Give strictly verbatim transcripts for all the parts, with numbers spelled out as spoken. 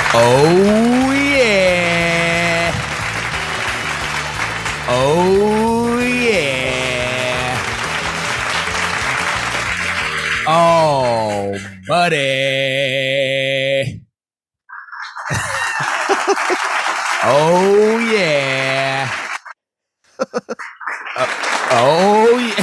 Oh, yeah. Oh, yeah. Oh, buddy. Oh, yeah. Uh, oh, yeah.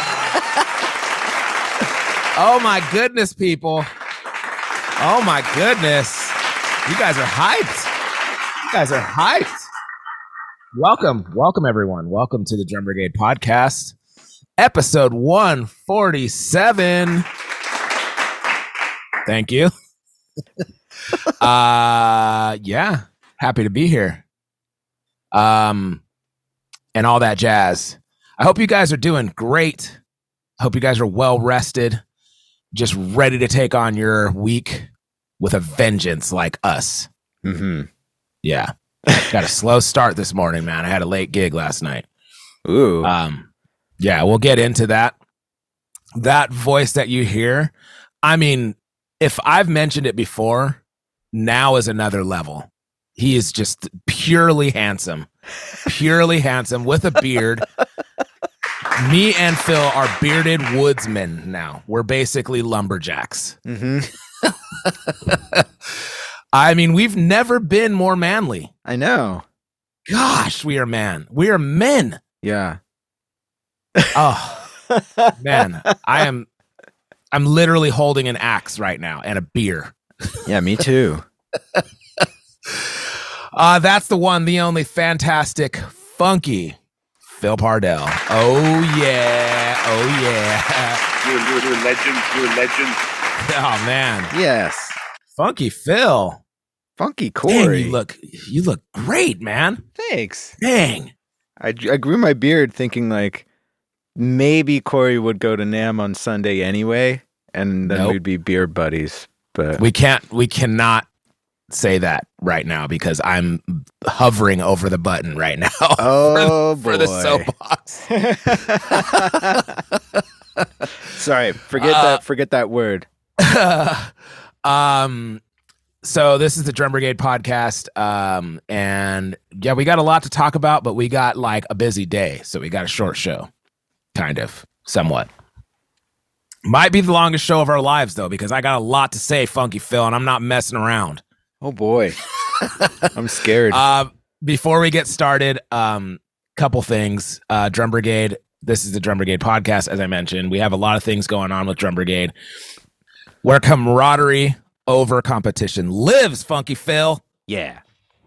Oh, my goodness, people. Oh, my goodness. You guys are hyped. You guys are hyped. Welcome. Welcome, everyone. Welcome to the Drum Brigade Podcast, episode one forty-seven. Thank you. uh, yeah. Happy to be here. Um, and all that jazz. I hope you guys are doing great. I hope you guys are well rested, just ready to take on your week with a vengeance like us. Mm-hmm. Yeah. Got a slow start this morning, man. I had a late gig last night. Ooh. Um, yeah, we'll get into that. That voice that you hear, I mean, if I've mentioned it before, now is another level. He is just purely handsome. Purely handsome with a beard. Me and Phil are bearded woodsmen now. We're basically lumberjacks. Mm-hmm. I mean, we've never been more manly. I know. Gosh, we are man. We are men. Yeah. Oh, man. I am I'm literally holding an axe right now and a beer. Yeah, me too. Uh, that's the one, the only fantastic, funky Phil Pardell. Oh, yeah. Oh, yeah. You're, you're, you're a legend. You're a legend. Oh, man. Yes. Funky Phil. Funky Dang, Corey. you look, you look great, man. Thanks. Dang. I, I grew my beard thinking like maybe Corey would go to NAMM on Sunday anyway, and then Nope. we'd be beer buddies. But We can't, we cannot say that right now because I'm hovering over the button right now. oh for, boy. the, for the soapbox. Sorry, forget Uh, that. Forget that word. um, so this is the Drum Brigade Podcast, um, and yeah, we got a lot to talk about, but we got like a busy day, so we got a short show, kind of, somewhat. Might be the longest show of our lives though, because I got a lot to say, Funky Phil, and I'm not messing around. Oh boy, I'm scared. Uh, before we get started, um, couple things. Uh, Drum Brigade. This is the Drum Brigade Podcast, as I mentioned. We have a lot of things going on with Drum Brigade, where camaraderie over competition lives. Funky Phil. yeah.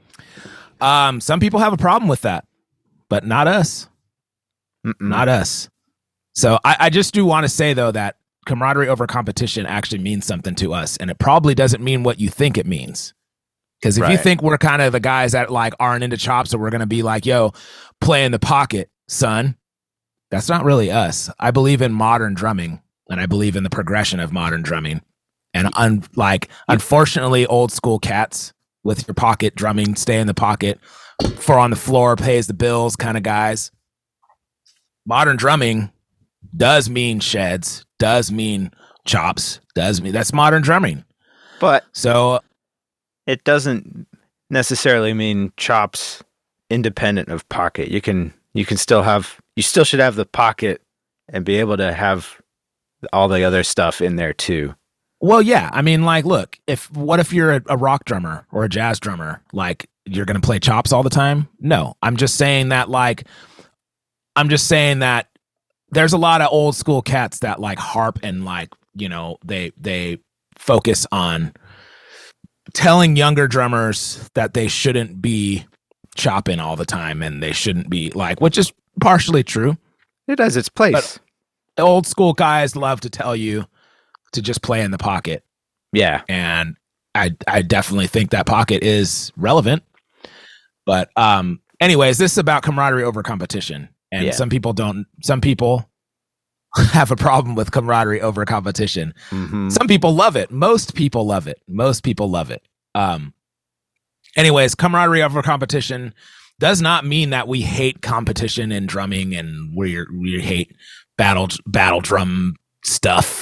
Um, some people have a problem with that, but not us. Mm-mm. Not us. So I, I just do want to say though that camaraderie over competition actually means something to us, and it probably doesn't mean what you think it means. Because if you Right. think we're kind of the guys that like aren't into chops, or we're gonna be like, "Yo, play in the pocket, son," that's not really us. I believe in modern drumming, and I believe in the progression of modern drumming. And un- like, unfortunately, old school cats with your pocket drumming, stay in the pocket, four on the floor, pays the bills kind of guys. Modern drumming does mean sheds, does mean chops, does mean that's modern drumming. But So it doesn't necessarily mean chops independent of pocket. You can you can still have you still should have the pocket and be able to have all the other stuff in there too. Well, yeah. I mean, like, look, if what if you're a, a rock drummer or a jazz drummer? Like, you're going to play chops all the time? No, I'm just saying that, like, I'm just saying that there's a lot of old school cats that like harp and like, you know, they they focus on telling younger drummers that they shouldn't be chopping all the time and they shouldn't be like, which is partially true. It has its place. But old school guys love to tell you to just play in the pocket. Yeah. And I I definitely think that pocket is relevant. But um anyways, this is about camaraderie over competition. And Yeah. some people don't some people have a problem with camaraderie over competition. Mm-hmm. Some people love it. Most people love it. Most people love it. Um anyways, camaraderie over competition does not mean that we hate competition in drumming and we we hate battle battle drum stuff.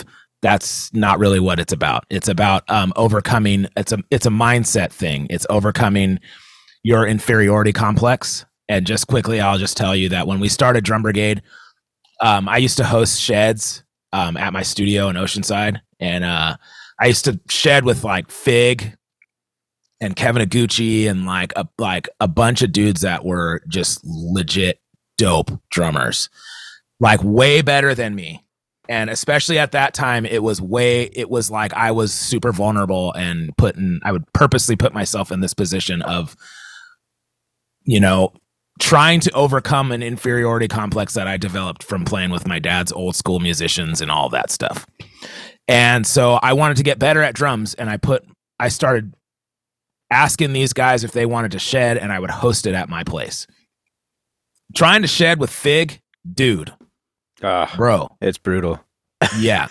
That's not really what it's about. It's about um, overcoming. It's a it's a mindset thing. It's overcoming your inferiority complex. And just quickly, I'll just tell you that when we started Drum Brigade, um, I used to host sheds um, at my studio in Oceanside, and uh, I used to shed with like Fig and Kevin Aguchi and like a like a bunch of dudes that were just legit dope drummers, like way better than me. And especially at that time, it was way, it was like I was super vulnerable and putting, I would purposely put myself in this position of, you know, trying to overcome an inferiority complex that I developed from playing with my dad's old school musicians and all that stuff. And so I wanted to get better at drums, and I put, I started asking these guys if they wanted to shed, and I would host it at my place. Trying to shed with Fig, dude. Uh, Bro, it's brutal. Yeah.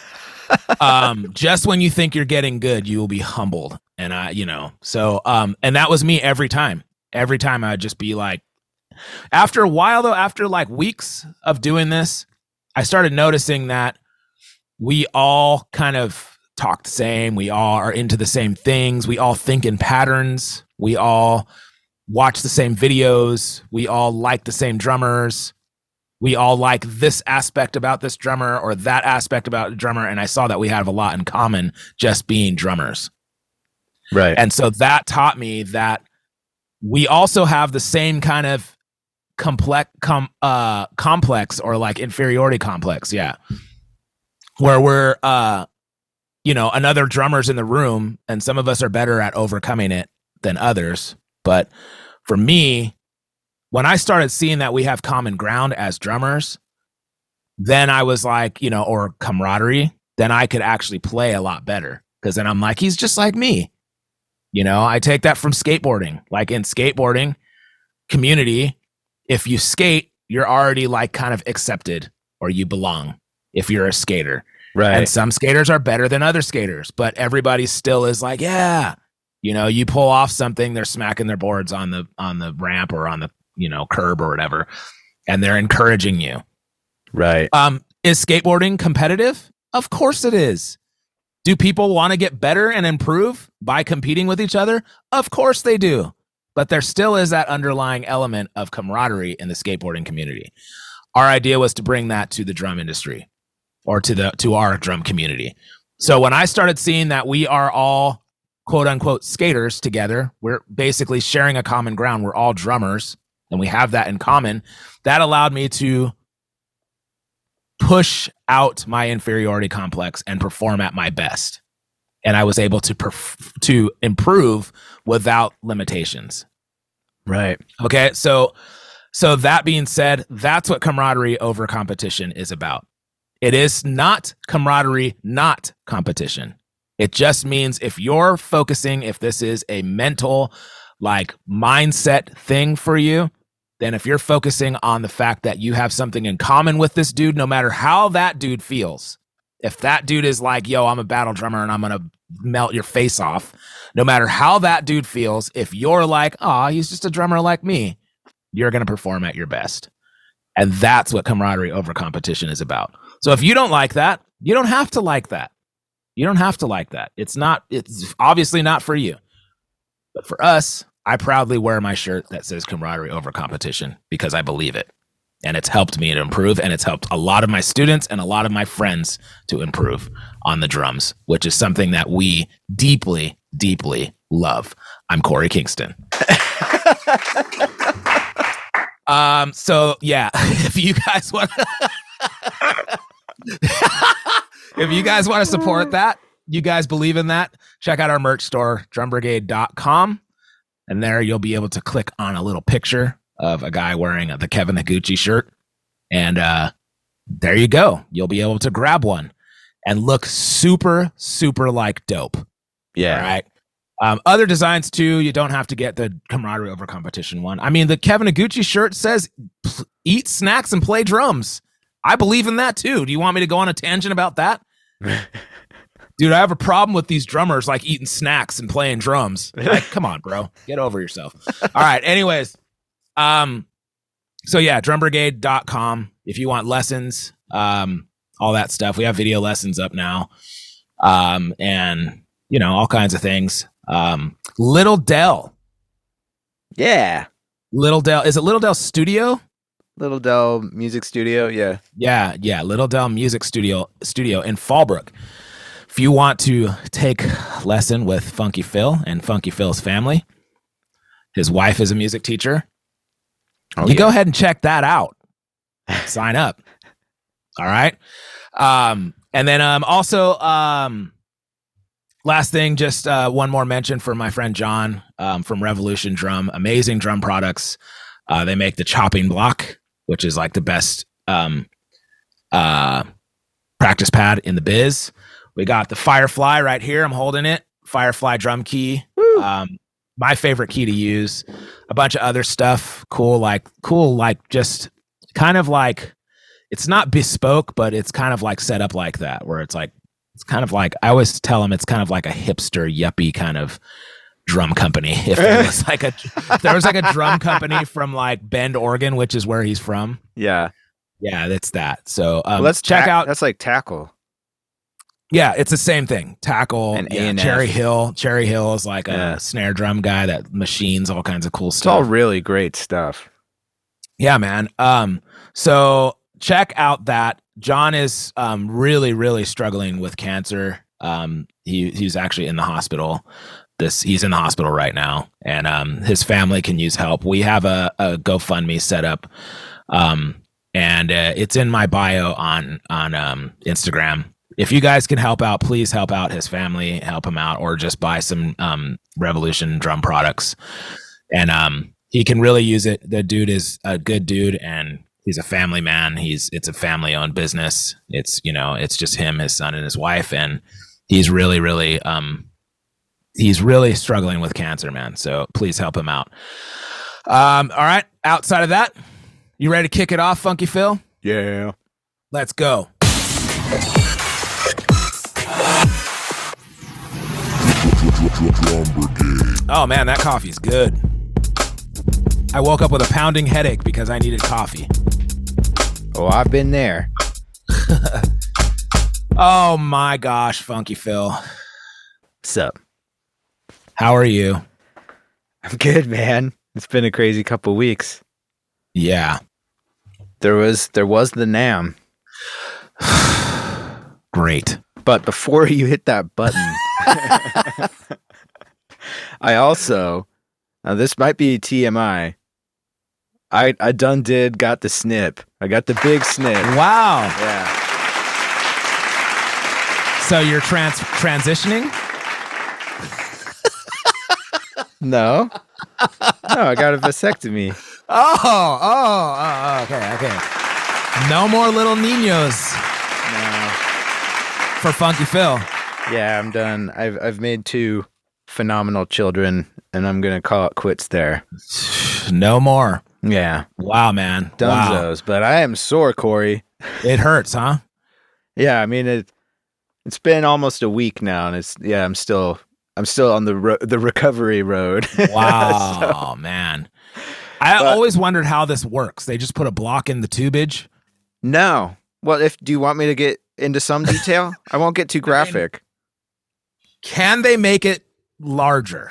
um, just when you think you're getting good, you will be humbled. And I, you know, so, um, and that was me every time. Every time I'd just be like, after a while though, after like weeks of doing this, I started noticing that we all kind of talk the same. We all are into the same things. We all think in patterns. We all watch the same videos. We all like the same drummers. We all like this aspect about this drummer or that aspect about the drummer. And I saw that we have a lot in common just being drummers. Right. And so that taught me that we also have the same kind of complex, com, uh, complex or like inferiority complex. Yeah. Where we're, uh, you know, another drummer's in the room and some of us are better at overcoming it than others. But for me, when I started seeing that we have common ground as drummers, then I was like, you know, or camaraderie, then I could actually play a lot better. Because then I'm like, he's just like me. You know, I take that from skateboarding. Like in skateboarding community, if you skate, you're already like kind of accepted or you belong if you're a skater. Right. And some skaters are better than other skaters, but everybody still is like, yeah, you know, you pull off something, they're smacking their boards on the on the ramp or on the, you know, curb or whatever, and they're encouraging you. Right. Um, is skateboarding competitive? Of course it is. Do people want to get better and improve by competing with each other? Of course they do. But there still is that underlying element of camaraderie in the skateboarding community. Our idea was to bring that to the drum industry or to the to our drum community. So when I started seeing that we are all quote unquote skaters together, we're basically sharing a common ground. We're all drummers. And we have that in common. That allowed me to push out my inferiority complex and perform at my best. And I was able to perf- to improve without limitations. Right. Okay. So, so that being said, that's what camaraderie over competition is about. It is not camaraderie, not competition. It just means if you're focusing, if this is a mental, like mindset thing for you, then if you're focusing on the fact that you have something in common with this dude, no matter how that dude feels, if that dude is like, yo, I'm a battle drummer and I'm going to melt your face off, no matter how that dude feels, if you're like, oh, he's just a drummer like me, you're going to perform at your best. And that's what camaraderie over competition is about. So if you don't like that, you don't have to like that. You don't have to like that. It's not, it's obviously not for you. But for us, I proudly wear my shirt that says camaraderie over competition because I believe it. And it's helped me to improve, and it's helped a lot of my students and a lot of my friends to improve on the drums, which is something that we deeply, deeply love. I'm Corey Kingston. um. So yeah, if you guys want, if you guys want to support that, you guys believe in that, check out our merch store, drum brigade dot com. And there you'll be able to click on a little picture of a guy wearing the Kevin Aguchi shirt. And uh, there you go. You'll be able to grab one and look super, super like dope. Yeah. All right. Um, other designs too. You don't have to get the camaraderie over competition one. I mean, the Kevin Aguchi shirt says eat snacks and play drums. I believe in that too. Do you want me to go on a tangent about that? Dude, I have a problem with these drummers like eating snacks and playing drums. Like, come on, bro. Get over yourself. All right. Anyways. Um, so yeah, drum brigade dot com. If you want lessons, um, all that stuff. We have video lessons up now. um, and you know all kinds of things. Um, Little Dell, Yeah. Little Dell, is it Little Dell Studio? Little Dell Music Studio. Yeah. Yeah, yeah, Little Dell Music Studio Studio in Fallbrook. If you want to take lesson with Funky Phil and Funky Phil's family, his wife is a music teacher. Oh, you yeah. go ahead and check that out. Sign up. All right. Um, and then um, also, um, last thing, just uh, one more mention for my friend John um, from Revolution Drum. Amazing drum products. Uh, they make the chopping block, which is like the best um, uh, practice pad in the biz. We got the Firefly right here. I'm holding it. Firefly drum key. Um, my favorite key to use. A bunch of other stuff. Cool, like cool, like just kind of like it's not bespoke, but it's kind of like set up like that, where it's like it's kind of like I always tell them it's kind of like a hipster yuppie kind of drum company. If there was like a if there was like a drum company from like Bend, Oregon, which is where he's from. Yeah. Yeah, that's that. So um, Well, let's check ta- out. That's like Tackle. Yeah, it's the same thing. Tackle And yeah, A and F. Cherry Hill. Cherry Hill is like a Yeah. snare drum guy that machines all kinds of cool It's all stuff. really great stuff. Yeah, man. Um, so check out that. John is um really, really struggling with cancer. Um, he he's actually in the hospital. This he's in the hospital right now, and um, his family can use help. We have a, a GoFundMe set up, um, and uh, it's in my bio on on um Instagram. If you guys can help out, please help out his family, help him out, or just buy some um, Revolution drum products. And um, he can really use it. The dude is a good dude, and he's a family man. He's it's a family-owned business. It's you know it's just him, his son, and his wife, and he's really, really um, he's really struggling with cancer, man. So please help him out. Um, all right. Outside of that, you ready to kick it off, Funky Phil? Yeah. Let's go. Oh man, that coffee's good. I woke up with a pounding headache because I needed coffee. Oh, I've been there. Oh my gosh, Funky Phil. What's up? How are you? I'm good, man. It's been a crazy couple weeks. Yeah. There was there was the NAMM. Great. But before you hit that button, I also, now this might be T M I, I, I done did got the snip. I got the big snip. Wow. Yeah. So you're trans transitioning? No. No, I got a vasectomy. Oh, oh, oh, oh, okay, okay. No more little niños No. for Funky Phil. Yeah, I'm done. I've I've made two phenomenal children, and I'm gonna call it quits there. No more. Yeah. Wow, man. Wow. Dunzos. But I am sore, Corey. It hurts, huh? Yeah, I mean it. It's been almost a week now, and it's yeah. I'm still I'm still on the ro- the recovery road. Wow, So- man. I But- always wondered how this works. They just put a block in the tubage. No. Well, if do you want me to get into some detail? I won't get too graphic. Can they make it larger?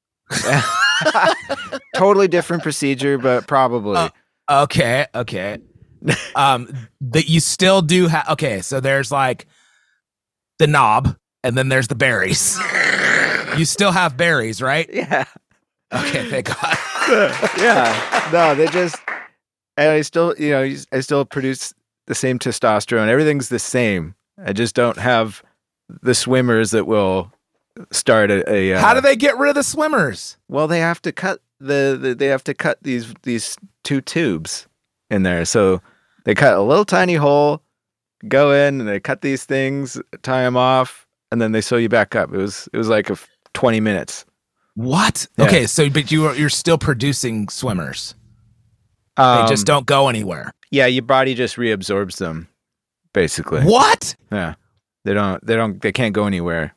Totally different procedure, but probably. Uh, Okay, okay. Um, that you still do have. Okay, so there's like the knob, and then there's the berries. You still have berries, right? yeah. Okay, thank God. Yeah. No, they just and I still, you know, I still produce the same testosterone. Everything's the same. I just don't have the swimmers that will start a. a uh, How do they get rid of the swimmers? Well, they have to cut the, the they have to cut these these two tubes in there. So they cut a little tiny hole, go in, and they cut these things, tie them off, and then they sew you back up. It was it was like a f- twenty minutes. What? Yeah. Okay, so but you are you're still producing swimmers. Um, They just don't go anywhere. Yeah, your body just reabsorbs them, basically. What? Yeah, they don't they don't they can't go anywhere.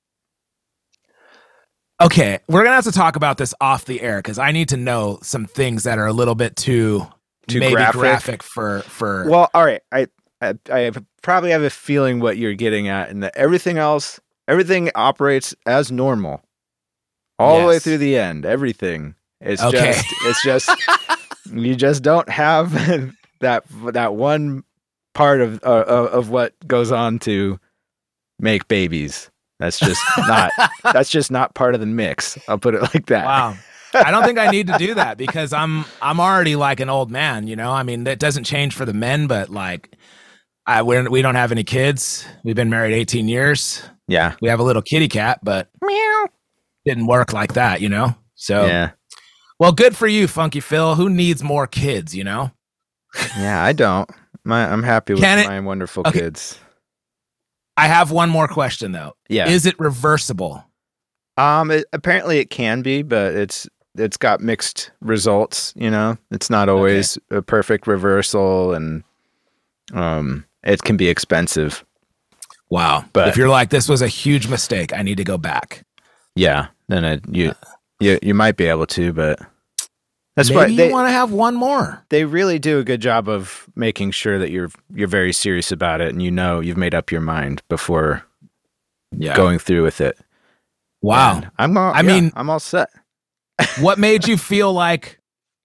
Okay, we're gonna have to talk about this off the air because I need to know some things that are a little bit too Too maybe graphic? graphic for for. Well, all right. I, I I probably have a feeling what you're getting at, and that everything else, everything operates as normal, all the way Yes. through the end. Everything. It's Okay. just, it's just, you just don't have that that one part of uh, of what goes on to make babies. That's just not. That's just not part of the mix. I'll put it like that. Wow. I don't think I need to do that because I'm I'm already like an old man, you know? I mean, that doesn't change for the men, but like I we're, we don't have any kids. We've been married eighteen years. Yeah. We have a little kitty cat, but meow, didn't work like that, you know? So, Yeah. well, good for you, Funky Phil. Who needs more kids, you know? Yeah. I don't. My, I'm happy with Can it- my wonderful Okay. kids. I have one more question though. Yeah. Is it reversible? Um. It, apparently, it can be, but it's it's got mixed results. You know, it's not always a perfect reversal, and um, it can be expensive. Wow. But- if you're like, this was a huge mistake, I need to go back. Yeah. Then it, you you you might be able to, but that's Maybe why you they want to have one more. they really do a good job of making sure that you're you're very serious about it, and you know you've made up your mind before Yeah. going through with it. Wow. And I'm all, I yeah, mean- I'm all set. What made you feel like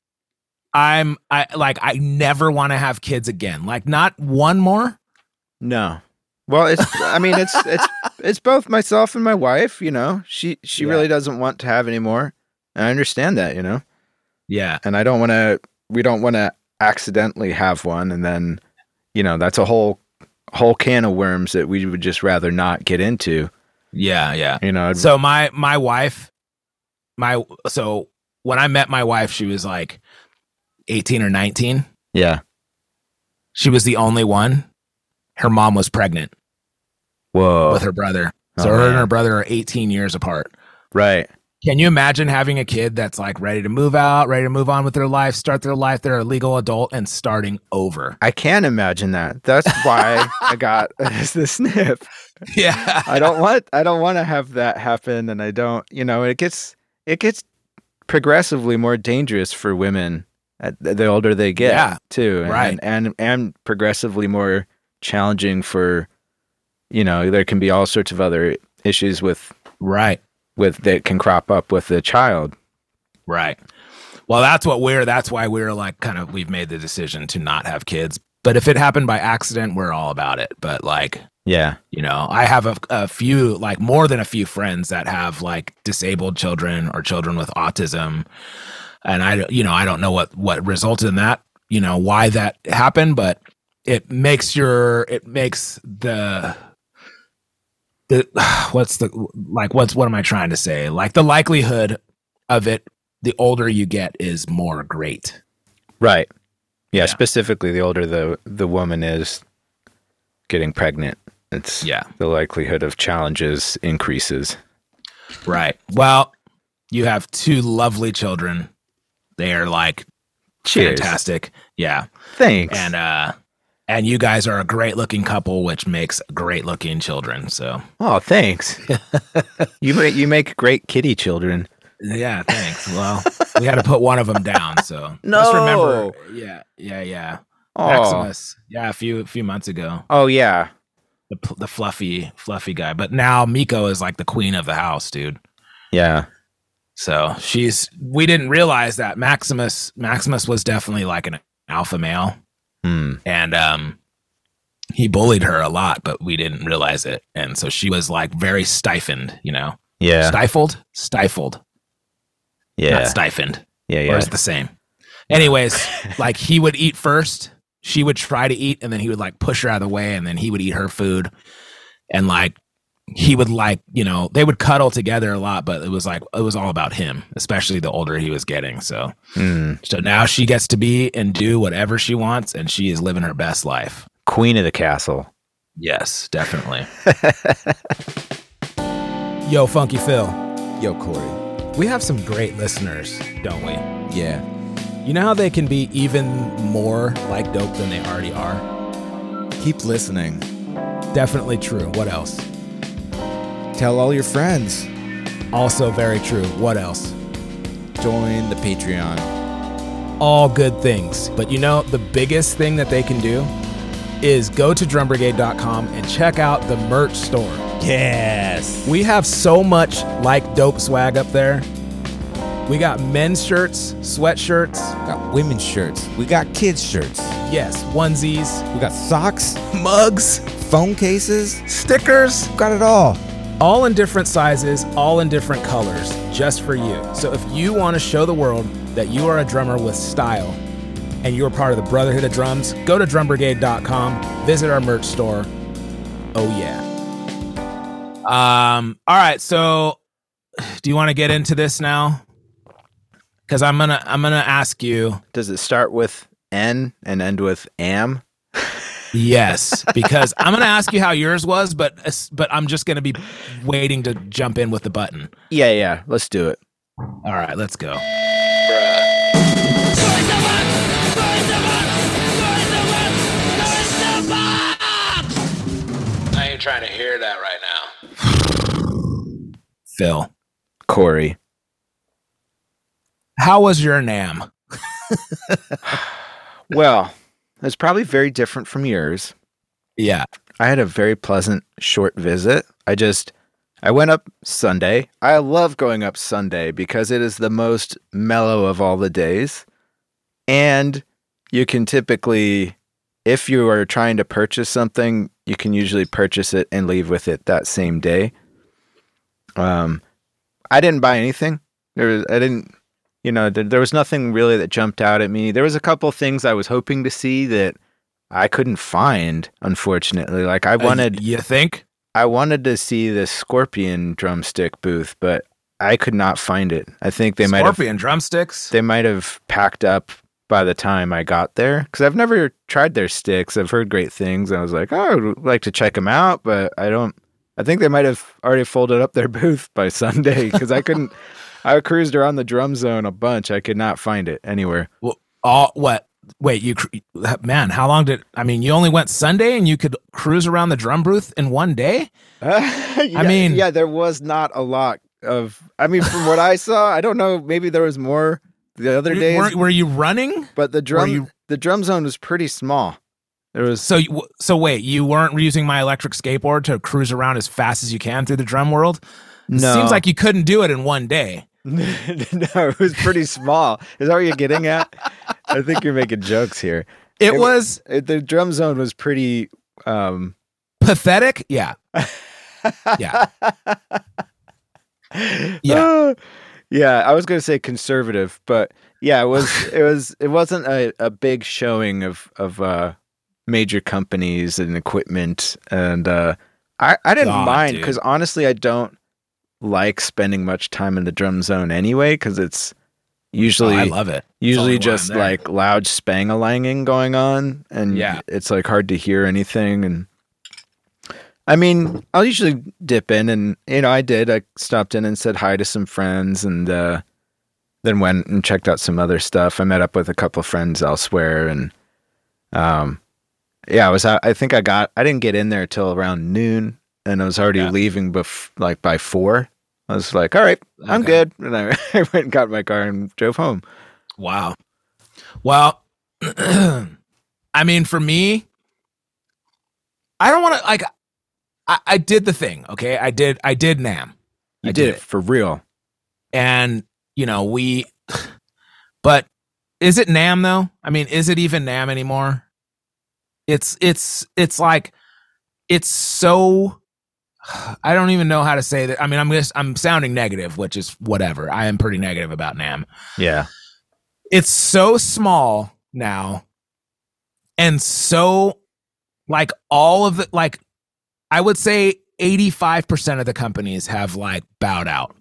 I'm I like I never want to have kids again? Like not one more? No. Well, it's I mean it's it's it's both myself and my wife, you know. She she Yeah. really doesn't want to have any more. And I understand that, you know. Yeah. And I don't want to we don't want to accidentally have one, and then you know, that's a whole whole can of worms that we would just rather not get into, Yeah, yeah. you know. So my my wife my so when I met my wife, she was like eighteen or nineteen. yeah. She was the only one. Her mom was pregnant Whoa. with her brother. So Oh, her and man. her brother are eighteen years apart. Right. Can you imagine having a kid that's like ready to move out, ready to move on with their life, start their life, they're a legal adult and starting over? I can imagine that. That's why I got the snip. Yeah. I don't want I don't want to have that happen, and I don't, you know, it gets it gets progressively more dangerous for women at, the older they get, Yeah, too. And, right. and and progressively more challenging for, you know, there can be all sorts of other issues with Right. with that can crop up with the child. Right. Well, that's what we're, that's why we're like kind of, we've made the decision to not have kids. But if it happened by accident, we're all about it. But like, Yeah. you know, I have a, a few, like more than a few friends that have like disabled children or children with autism. And I, you know, I don't know what, what resulted in that, you know, why that happened, but it makes your, it makes the, the, what's the, like, what's, what am I trying to say? Like the likelihood of it, the older you get is more great. Right. Yeah, Yeah. specifically the older the the woman is getting pregnant, it's Yeah. the likelihood of challenges increases. Right. Well, you have two lovely children. They are like Cheers. fantastic. Yeah. Thanks. And uh and you guys are a great looking couple, which makes great looking children. So oh, thanks. you make you make great kitty children. yeah, thanks. Well, we had to put one of them down. So just No. remember. Yeah, yeah, yeah. Oh. Maximus. Yeah, a few a few months ago. Oh yeah. The pl- the fluffy fluffy guy. But now Miko is like the queen of the house, dude. Yeah. So she's we didn't realize that Maximus Maximus was definitely like an alpha male. Hmm. And um he bullied her a lot, but we didn't realize it. And so she was like very stifled, you know. Yeah. Stifled? Stifled. yeah. Not stiffened. yeah. Or Yeah. it's the same. Anyways, like he would eat first, she would try to eat, and then he would like push her out of the way, and then he would eat her food. And like he would like, you know, they would cuddle together a lot, but it was like it was all about him, especially the older he was getting. So Hmm. so now she gets to be and do whatever she wants, and she is living her best life. Queen of the castle. Yes, definitely. Yo, Funky Phil. Yo, Corey. We have some great listeners, don't we? Yeah. You know how they can be even more like dope than they already are? Keep listening. Definitely true. What else? Tell all your friends. Also very true. What else? Join the Patreon. All good things. But you know, the biggest thing that they can do is go to drum brigade dot com and check out the merch store. Yes. We have so much like dope swag up there. We got men's shirts, sweatshirts, We got women's shirts. We got kids' shirts. yes, onesies, We got socks, mugs, phone cases. stickers, We got it all. all in different sizes, all in different colors, just for you. So if you want to show the world that you are a drummer with style and you're part of the Brotherhood of Drums, go to drum brigade dot com, visit our merch store. Oh yeah. Um, all right, so do you want to get into this now? Because I'm gonna I'm gonna ask you. Does it start with N and end with am? Yes, because I'm gonna ask you how yours was, but but I'm just gonna be waiting to jump in with the button. Yeah, yeah. Let's do it. All right, let's go. I ain't trying to hear that right now. Phil, Corey. how was your NAMM? Well, it's probably very different from yours. Yeah. I had a very pleasant short visit. I just I went up Sunday. I love going up Sunday because it is the most mellow of all the days. And you can typically, if you are trying to purchase something, you can usually purchase it and leave with it that same day. Um, I didn't buy anything. There was, I didn't, you know, there, there was nothing really that jumped out at me. There was a couple things I was hoping to see that I couldn't find, unfortunately. Like I wanted, Uh, you think? I wanted to see the Scorpion drumstick booth, but I could not find it. I think they might have Scorpion drumsticks. they might have packed up by the time I got there, because I've never tried their sticks. I've heard great things. I was like, oh, I would like to check them out, but I don't. I think they might have already folded up their booth by Sunday because I couldn't. I cruised around the drum zone a bunch. I could not find it anywhere. Well, all what? Wait, you cr- man, how long did I mean? You only went Sunday, and you could cruise around the drum booth in one day. I mean- yeah, there was not a lot of. I mean, from what I saw, I don't know. Maybe there was more the other days, Were, were you running? but the drum you- the drum zone was pretty small. There was So, you, so wait, you weren't using my electric skateboard to cruise around as fast as you can through the drum world? It no. seems like you couldn't do it in one day. No, it was pretty small. Is that what you're getting at? I think you're making jokes here. It It- was It, the drum zone was pretty. Um, pathetic. Yeah, yeah, yeah. yeah. I was gonna say conservative, but yeah, it was. It was. It wasn't a, a big showing of of uh, major companies and equipment, and uh, I I didn't God, mind dude. because honestly, I don't like spending much time in the drum zone anyway, because it's usually Oh, I love it. usually only when I'm just there. like loud spang-a-langing going on, and Yeah. it's like hard to hear anything. And I mean, I'll usually dip in, and you know, I did. I stopped in and said hi to some friends, and uh, then went and checked out some other stuff. I met up with a couple of friends elsewhere, and um, yeah, I was. out- I think I got. I didn't get in there till around noon, and I was already Yeah. leaving bef- like by four. I was like, all right, I'm Okay. good, and I, I went and got in my car and drove home. Wow. Well, I mean, for me, I don't want to like. I, I did the thing. Okay, I did. I did NAMM. You I did it for real. and you know we. But is it NAMM though? I mean, is it even NAMM anymore? It's it's it's like it's so. I don't even know how to say that. I mean, I'm just I'm sounding negative, which is whatever. I am pretty negative about NAMM. Yeah. It's so small now, and so like all of the like I would say eighty-five percent of the companies have like bowed out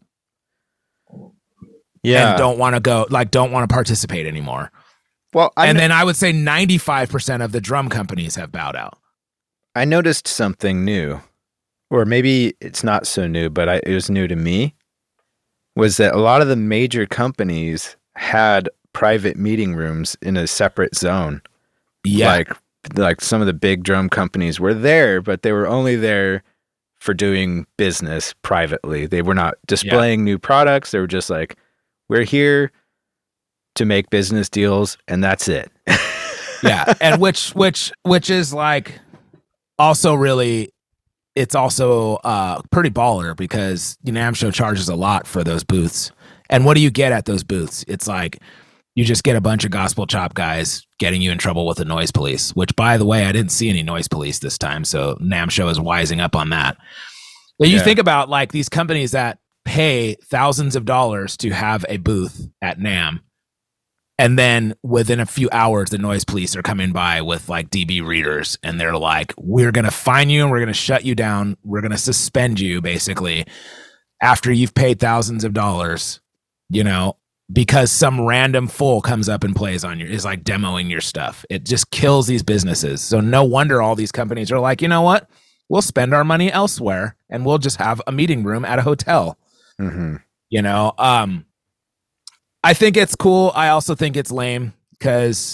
Yeah. and don't want to go like don't want to participate anymore. well, I, and no- then I would say ninety-five percent of the drum companies have bowed out. I noticed something new, or maybe it's not so new, but I, it was new to me, was that a lot of the major companies had private meeting rooms in a separate zone. Yeah. Like, like some of the big drum companies were there, but they were only there for doing business privately. They were not displaying new products. They were just like, we're here to make business deals, and that's it. Yeah, and which which which is like also really, it's also uh pretty baller because NAMM Show charges a lot for those booths. And what do you get at those booths? It's like you just get a bunch of gospel chop guys getting you in trouble with the noise police, which, by the way, I didn't see any noise police this time. So NAMM Show is wising up on that. But you Yeah. think about like these companies that pay thousands of dollars to have a booth at NAMM. And then within a few hours, the noise police are coming by with like D B readers. And they're like, we're going to fine you and we're going to shut you down. We're going to suspend you basically after you've paid thousands of dollars, you know, because some random fool comes up and plays on your, is like demoing your stuff. It just kills these businesses. So no wonder all these companies are like, you know what? We'll spend our money elsewhere and we'll just have a meeting room at a hotel. Mm-hmm. You know, um, I think it's cool. I also think it's lame because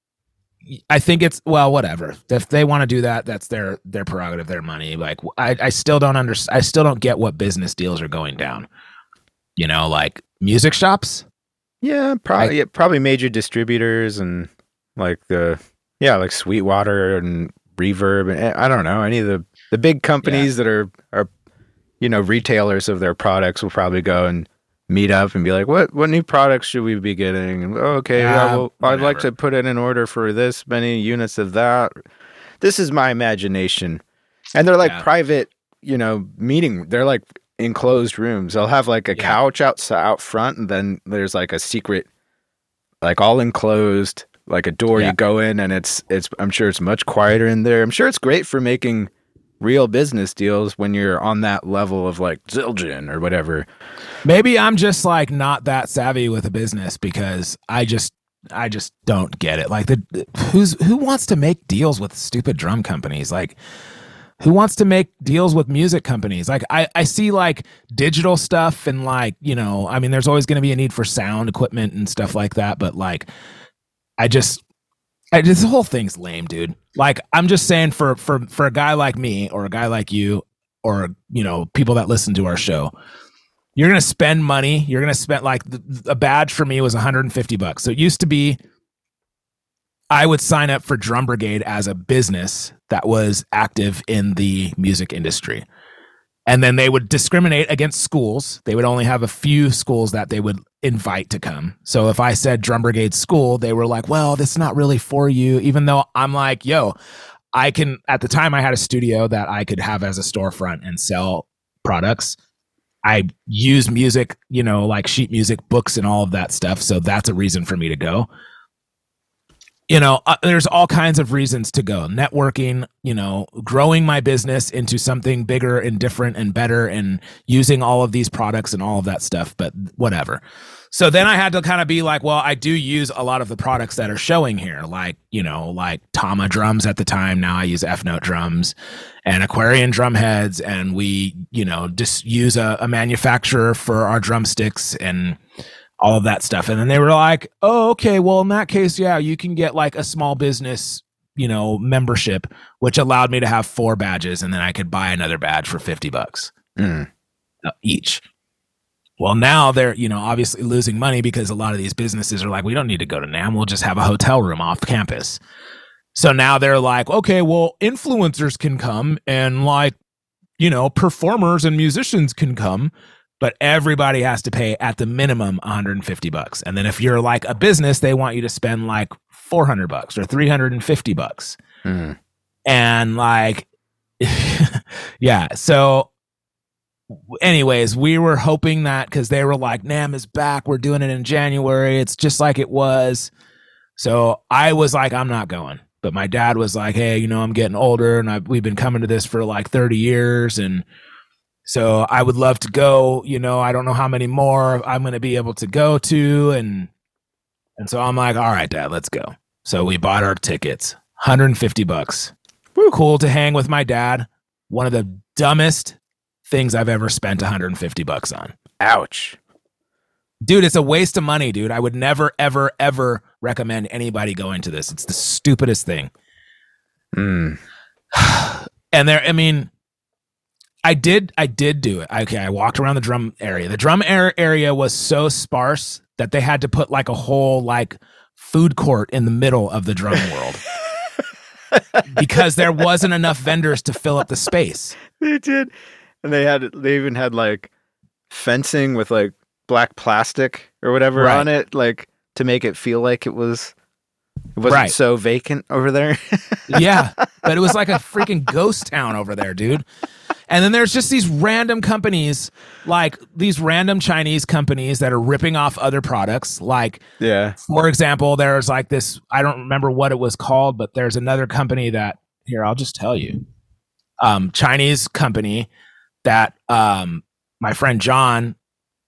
I think it's, well, whatever. If they want to do that, that's their their prerogative, their money. Like I, I still don't understand. I still don't get what business deals are going down. You know, like music shops. Yeah, probably yeah, probably major distributors and like the yeah, like Sweetwater and Reverb and I don't know, any of the the big companies yeah. that are are you know retailers of their products will probably go and meet up and be like, what what new products should we be getting? And, oh, okay, yeah, yeah, well, I'd like to put in an order for this many units of that. This is my imagination, and they're like yeah. private, you know, meeting. They're like enclosed rooms. They'll have like a yeah. couch outside out front, and then there's like a secret, like all enclosed, like a door yeah. you go in, and it's it's. I'm sure it's much quieter in there. I'm sure it's great for making real business deals when you're on that level of like Zildjian or whatever. Maybe I'm just like not that savvy with a business because I just I just don't get it. Like the who's who wants to make deals with stupid drum companies? Like who wants to make deals with music companies? Like I, I see like digital stuff and like, you know, I mean, there's always going to be a need for sound equipment and stuff like that. But like, I just, I, this whole thing's lame, dude. Like, I'm just saying for, for, for a guy like me or a guy like you or, you know, people that listen to our show, you're going to spend money. You're going to spend like the, a badge for me was one hundred fifty bucks. So it used to be, I would sign up for Drum Brigade as a business that was active in the music industry. And then they would discriminate against schools. They would only have a few schools that they would invite to come. So if I said Drum Brigade school, they were like, well, this is not really for you. Even though I'm like, yo, I can, at the time I had a studio that I could have as a storefront and sell products. I use music, you know, like sheet music, books and all of that stuff. So that's a reason for me to go. You know, uh, there's all kinds of reasons to go. Networking, you know, growing my business into something bigger and different and better and using all of these products and all of that stuff, but whatever. So then I had to kind of be like, well, I do use a lot of the products that are showing here, like, you know, like Tama drums at the time. Now I use F-Note drums and Aquarian drum heads. And we, you know, just use a, a manufacturer for our drumsticks and all of that stuff. And then they were like, oh, okay, well, in that case, yeah, you can get like a small business, you know, membership, which allowed me to have four badges. And then I could buy another badge for fifty bucks mm. each. Well, now they're, you know, obviously losing money because a lot of these businesses are like, we don't need to go to NAMM. We'll just have a hotel room off campus. So now they're like, okay, well, influencers can come and like, you know, performers and musicians can come. But everybody has to pay at the minimum one hundred fifty bucks. And then if you're like a business, they want you to spend like four hundred bucks or three hundred fifty bucks. Mm. And like, yeah. So anyways, we were hoping that because they were like, NAMM is back. We're doing it in January. It's just like it was. So I was like, I'm not going. But my dad was like, hey, you know, I'm getting older and I've, we've been coming to this for like thirty years. And so I would love to go, you know, I don't know how many more I'm going to be able to go to. And, and so I'm like, all right, Dad, let's go. So we bought our tickets, one hundred fifty bucks. Woo, cool to hang with my dad. One of the dumbest things I've ever spent one hundred fifty bucks on. Ouch. Dude, it's a waste of money, dude. I would never, ever, ever recommend anybody going to this. It's the stupidest thing. Mm. And there, I mean, I did, I did do it. Okay, I walked around the drum area. The drum area was so sparse that they had to put like a whole like food court in the middle of the drumming world because there wasn't enough vendors to fill up the space. They did. And they had, they even had like fencing with like black plastic or whatever Right. on it, like to make it feel like it was, it wasn't Right. so vacant over there. Yeah, but it was like a freaking ghost town over there, dude. And then there's just these random companies, like these random Chinese companies that are ripping off other products. Like, Yeah. for example, there's like this, I don't remember what it was called, but there's another company that, here, I'll just tell you. Um, Chinese company that um, my friend John,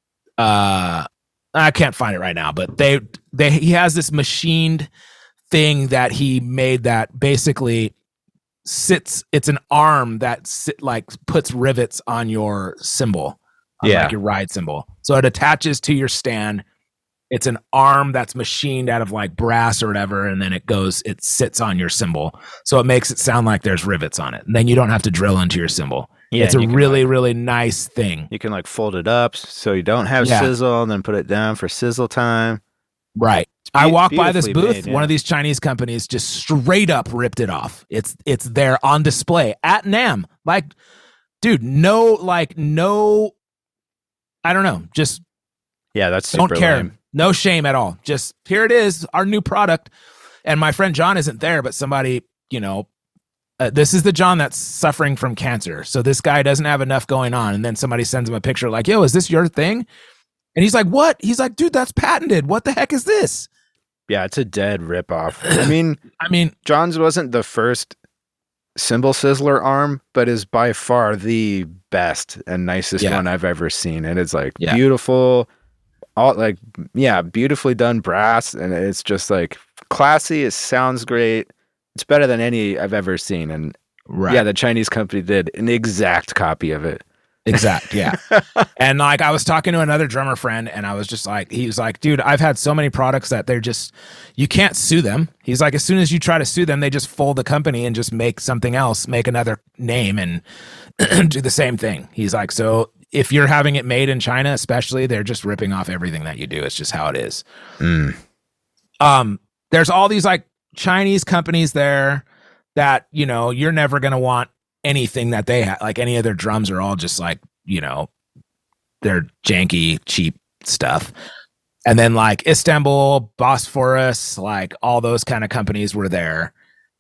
uh, I can't find it right now, but they, they, he has this machined thing that he made that basically sits, it's an arm that sit, like puts rivets on your cymbal, on Yeah. like your ride cymbal. So it attaches to your stand. It's an arm that's machined out of like brass or whatever, and then it goes, it sits on your cymbal. So it makes it sound like there's rivets on it. And then you don't have to drill into your cymbal. Yeah, it's a and you can, really, like- really nice thing. You can like fold it up so you don't have Yeah. sizzle, and then put it down for sizzle time. Right. I be- walked by this beautifully booth. made, One yeah. of these Chinese companies just straight up ripped it off. It's it's there on display at NAMM. Like, dude, no, like no, I don't know. Just Yeah, that's super don't care. lame. No shame at all. Just here it is, our new product. And my friend John isn't there, but somebody, you know, uh, this is the John that's suffering from cancer. So this guy doesn't have enough going on. And then somebody sends him a picture like, yo, is this your thing? And he's like, what? He's like, dude, that's patented. What the heck is this? Yeah, it's a dead ripoff. I mean, I mean, John's wasn't the first cymbal sizzler arm, but is by far the best and nicest Yeah. one I've ever seen. And it's like Yeah. beautiful, all like, yeah, beautifully done brass. And it's just like classy. It sounds great. It's better than any I've ever seen. And right. yeah, the Chinese company did an exact copy of it. Exact. Yeah. And like I was talking to another drummer friend and I was just like, he was like, dude, I've had so many products that they're just, you can't sue them. He's like, as soon as you try to sue them, they just fold the company and just make something else, make another name and do the same thing. He's like, so if you're having it made in China, especially, they're just ripping off everything that you do. It's just how it is. Mm. Um, there's all these like Chinese companies there that, you know, you're never going to want anything that they have. Like any of their drums are all just like, you know, they're janky, cheap stuff. And then like Istanbul, Bosphorus, like all those kind of companies were there.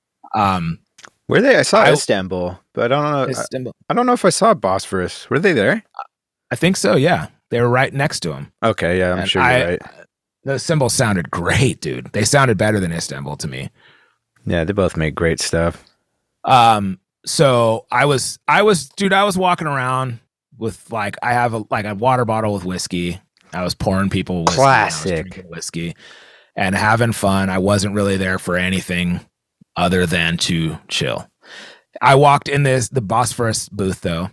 Um, Were they? I saw I- Istanbul, but I don't know. I, Istanbul, I don't know if I saw Bosphorus. Were they there? I think so. Yeah. They were right next to him. Okay, yeah, I'm And sure I- you're right. The cymbals sounded great, dude. They sounded better than Istanbul to me. Yeah, they both make great stuff. Um, so I was, I was, dude, I was walking around with like, I have a, like a water bottle with whiskey. I was pouring people whiskey. and I was Classic. drinking whiskey and having fun. I wasn't really there for anything other than to chill. I walked in this, the Bosphorus booth though.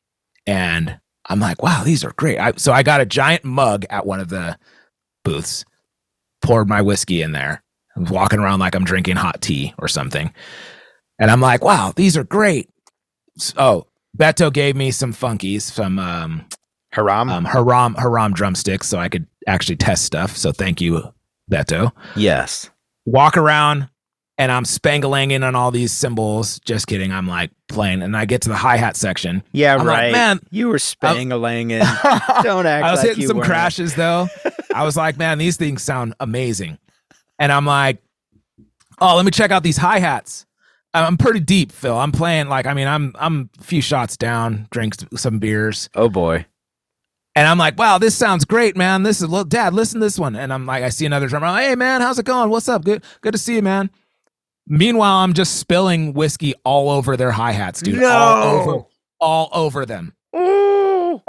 And I'm like, wow, these are great. I, so I got a giant mug at one of the booths, poured my whiskey in there. I was walking around like I'm drinking hot tea or something. And I'm like, wow, these are great. S- Oh, Beto gave me some funkies, some um, Haram? um, Haram Haram drumsticks so I could actually test stuff. So thank you, Beto. yes. Walk around and I'm spangalanging on all these cymbals. Just kidding. I'm like playing and I get to the hi-hat section. Yeah, I'm like, right. man, you were spangalanging. Don't act I was like hitting you some weren't. crashes though. I was like, man, these things sound amazing. And I'm like, oh, let me check out these hi-hats. I'm pretty deep, Phil. I'm playing like, I mean, I'm I'm a few shots down, drink some beers. Oh boy. And I'm like, wow, this sounds great, man. This is, look, Dad, listen to this one. And I'm like, I see another drummer. I'm like, hey, man, how's it going? What's up? Good, good to see you, man. Meanwhile, I'm just spilling whiskey all over their hi-hats, dude. No. All over, all over them. Ooh.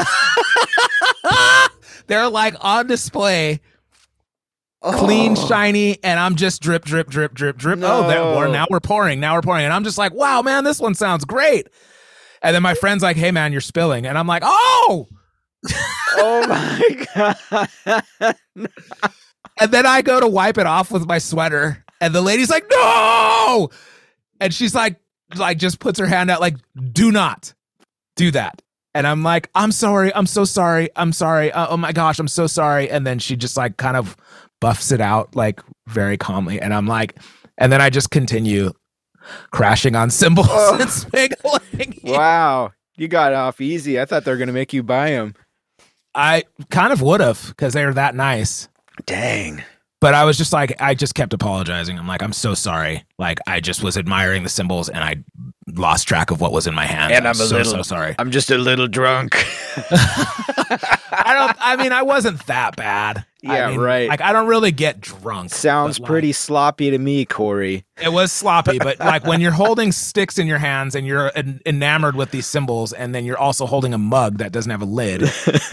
They're like on display, clean, Oh. shiny, and I'm just drip, drip, drip, drip, drip. Oh, there, No. we're, now we're pouring. Now we're pouring. And I'm just like, wow, man, this one sounds great. And then my friend's like, hey, man, you're spilling. And I'm like, oh. Oh my god. And then I go to wipe it off with my sweater. And the lady's like, no. And she's like, like just puts her hand out like, do not do that. And I'm like, I'm sorry. I'm so sorry. I'm sorry. Uh, oh my gosh, I'm so sorry. And then she just like kind of buffs it out like very calmly. And I'm like, and then I just continue crashing on cymbals Oh. and swiggling. Wow. You got off easy. I thought they were going to make you buy them. I kind of would have because they were that nice. Dang. But I was just like, I just kept apologizing. I'm like, I'm so sorry. Like, I just was admiring the cymbals and I lost track of what was in my hand. And I'm so, a little- so sorry. I'm just a little drunk. I don't, I mean, I wasn't that bad. I Yeah, mean, right. Like, I don't really get drunk. Sounds but, like, pretty sloppy to me, Corey. It was sloppy, but like when you're holding sticks in your hands and you're en- enamored with these cymbals, and then you're also holding a mug that doesn't have a lid.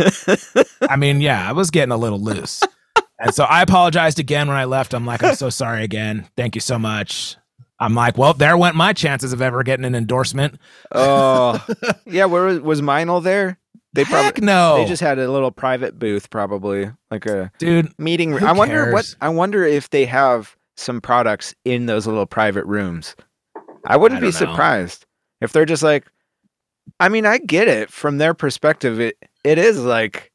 I mean, yeah, I was getting a little loose. And so I apologized again when I left. I'm like, I'm so sorry again. Thank you so much. I'm like, well, there went my chances of ever getting an endorsement. Oh, yeah. Where was, was Meinl there? They probably Heck no. They just had a little private booth, probably like a Dude, meeting. who I wonder what. cares? I wonder if they have some products in those little private rooms. I wouldn't I be don't know. surprised if they're just like. I mean, I get it from their perspective. It it is like.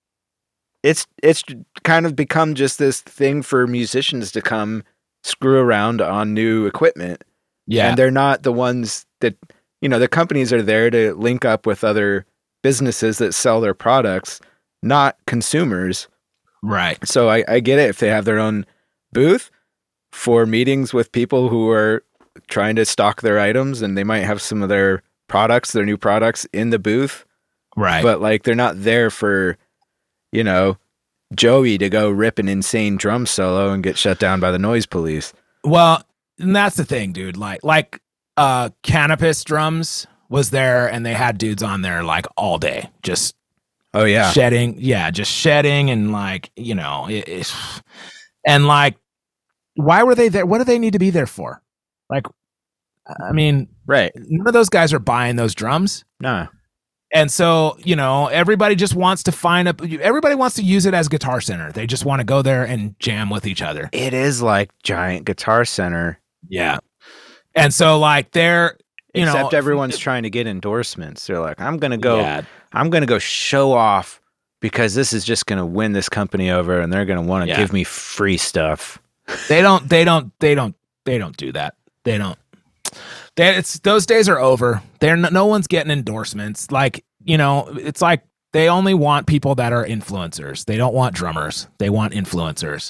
It's it's kind of become just this thing for musicians to come screw around on new equipment. yeah. And they're not the ones that, you know, the companies are there to link up with other businesses that sell their products, not consumers. Right. So I, I get it if they have their own booth for meetings with people who are trying to stock their items and they might have some of their products, their new products in the booth, Right. but like they're not there for, you know, Joey to go rip an insane drum solo and get shut down by the noise police. Well, and that's the thing, dude. Like, like, uh, Canopus Drums was there, and they had dudes on there like all day, just Oh yeah. shedding. Yeah, just shedding, and like, you know, it, it, and like, why were they there? What do they need to be there for? Like, I mean, Right. none of those guys are buying those drums. Nah. And so, you know, everybody just wants to find a, everybody wants to use it as Guitar Center. They just want to go there and jam with each other. It is like Giant Guitar Center. Yeah. And so like they're, you Except know, everyone's trying to get endorsements. They're like, I'm gonna go Yeah. I'm gonna go show off because this is just gonna win this company over and they're gonna want to Yeah. give me free stuff. They don't, they don't, they don't, they don't do that. They don't. They, it's those days are over. They're no, no one's getting endorsements. Like, you know, it's like they only want people that are influencers. They don't want drummers. They want influencers.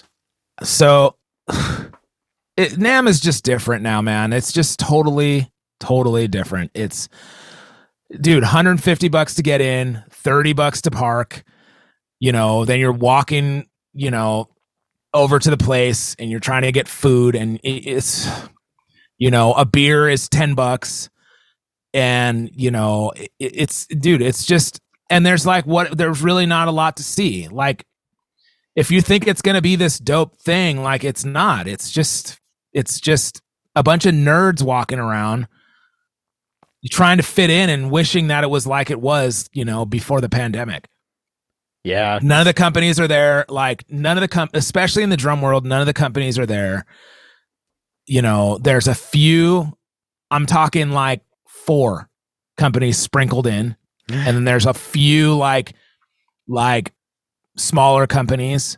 So it, NAMM is just different now, man. It's just totally, totally different. It's, dude, one hundred fifty bucks to get in, thirty bucks to park. You know, then you're walking, you know, over to the place and you're trying to get food, and it, it's, you know, a beer is ten bucks, and you know, it, it's, dude, it's just, and there's like, what, there's really not a lot to see. Like, if you think it's going to be this dope thing, like it's not, it's just, it's just a bunch of nerds walking around trying to fit in and wishing that it was like it was, you know, before the pandemic. Yeah. None of the companies are there. Like none of the com- especially in the drum world, none of the companies are there. You know, there's a few, I'm talking like four companies sprinkled in, and then there's a few like like smaller companies.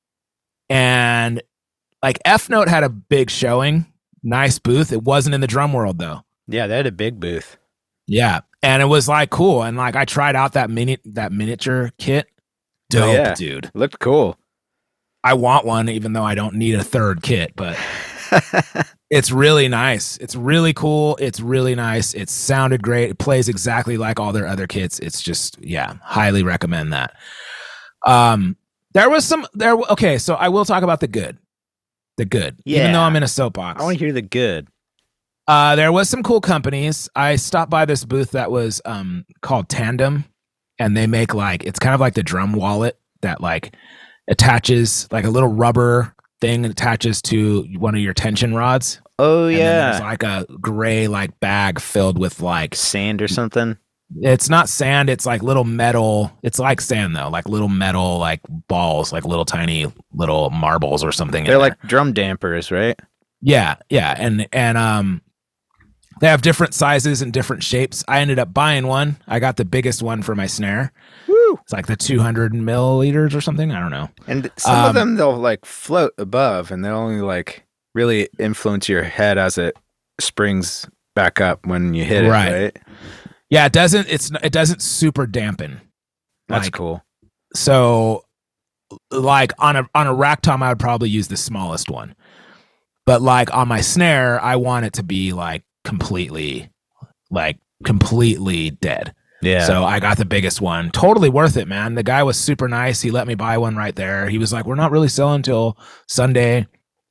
And like F Note had a big showing, nice booth. It wasn't in the drum world though. Yeah, they had a big booth. Yeah. And it was like cool. And like I tried out that mini that miniature kit. Dope, Oh, yeah. dude. Looked cool. I want one, even though I don't need a third kit, but it's really nice. It's really cool. It's really nice. It sounded great. It plays exactly like all their other kits. It's just, yeah, highly recommend that. Um, there was some there. Okay, so I will talk about the good, the good. Even Yeah. though I'm in a soapbox, I want to hear the good. uh, there was some cool companies. I stopped by this booth that was um called Tandem, and they make like, it's kind of like the drum wallet that like attaches, like a little rubber thing attaches to one of your tension rods. Oh And then yeah. there's like a gray like bag filled with like, Sand or something. it's not sand, it's like little metal. It's like sand though, like little metal like balls, like little tiny little marbles or something. in They're there. like drum dampers, right? Yeah, yeah, and and um, they have different sizes and different shapes. I ended up buying one. I got the biggest one for my snare. Woo. It's like the two hundred milliliters or something. I don't know. And some Um, of them they'll like float above, and they'll only like really influence your head as it springs back up when you hit it. Right. Right. Yeah, it doesn't. It's it doesn't super dampen. That's Like, cool. So, like on a on a rack tom, I would probably use the smallest one. But like on my snare, I want it to be like completely, like completely dead. Yeah. So I got the biggest one. Totally worth it, man. The guy was super nice. He let me buy one right there. He was like, "We're not really selling until Sunday,"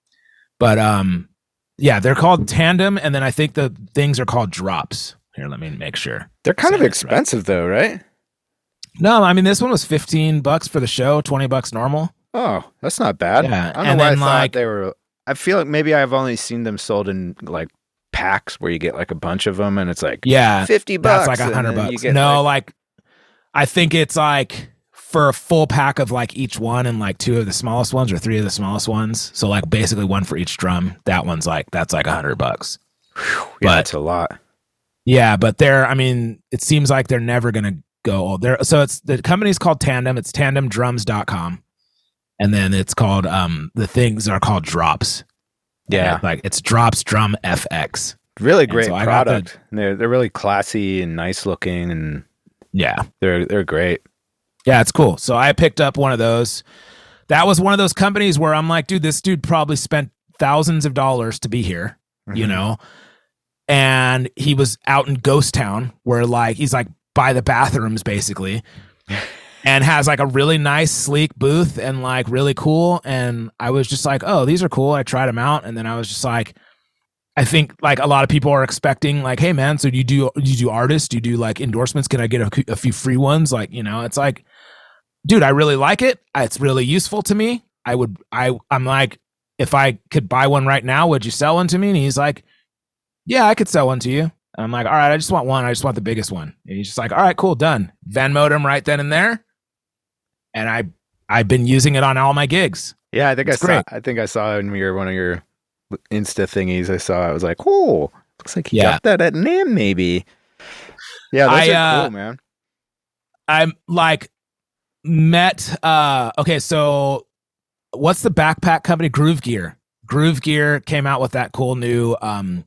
but um, yeah, they're called Tandem, and then I think the things are called drops. Here, let me make sure. they're kind of Saying this right. expensive though, right? No, I mean this one was fifteen bucks for the show, twenty bucks normal. Oh, that's not bad. Yeah, I don't and know why I then, thought like- they were. I feel like maybe I've only seen them sold in like packs where you get like a bunch of them, and it's like Yeah, fifty bucks. that's like a and hundred then you bucks. get, No, like- like, I think it's like for a full pack of like each one and like two of the smallest ones or three of the smallest ones. So like basically one for each drum. That one's like that's like a hundred bucks. yeah, but- that's a lot. Yeah, but they're. I mean, it seems like they're never gonna go old. They're so it's the company's called Tandem. It's tandem drums dot com, and then it's called um the things are called Drops. Yeah, And, like it's Drops Drum F X. really and great so I got the- product. They're they're really classy and nice looking, and Yeah, they're they're great. yeah, it's cool. So I picked up one of those. That was one of those companies where I'm like, dude, this dude probably spent thousands of dollars to be here, you Mhm. know? And he was out in Ghost Town where like, he's like by the bathrooms basically and has like a really nice sleek booth and like really cool. And I was just like, oh, these are cool. I tried them out. And then I was just like, I think like a lot of people are expecting like, hey man, so do you do, do you do artists? Do you do like endorsements? Can I get a, a few free ones? Like, you know, it's like, dude, I really like it. It's really useful to me. I would, I, I'm like, if I could buy one right now, would you sell one to me? And he's like, yeah, I could sell one to you. And I'm like, all right, I just want one. I just want the biggest one. And he's just like, all right, cool, done. Venmoed him right then and there. And I, I've been using it on all my gigs. Yeah, I think It's I great. saw. I think I saw in your one of your Insta thingies. I saw. I was like, oh, looks like you Yeah. got that at NAMM, maybe. Yeah, those I, are uh, cool, man. I'm like met, uh, okay, so what's the backpack company? Groove Gear. Groove Gear came out with that cool new, um,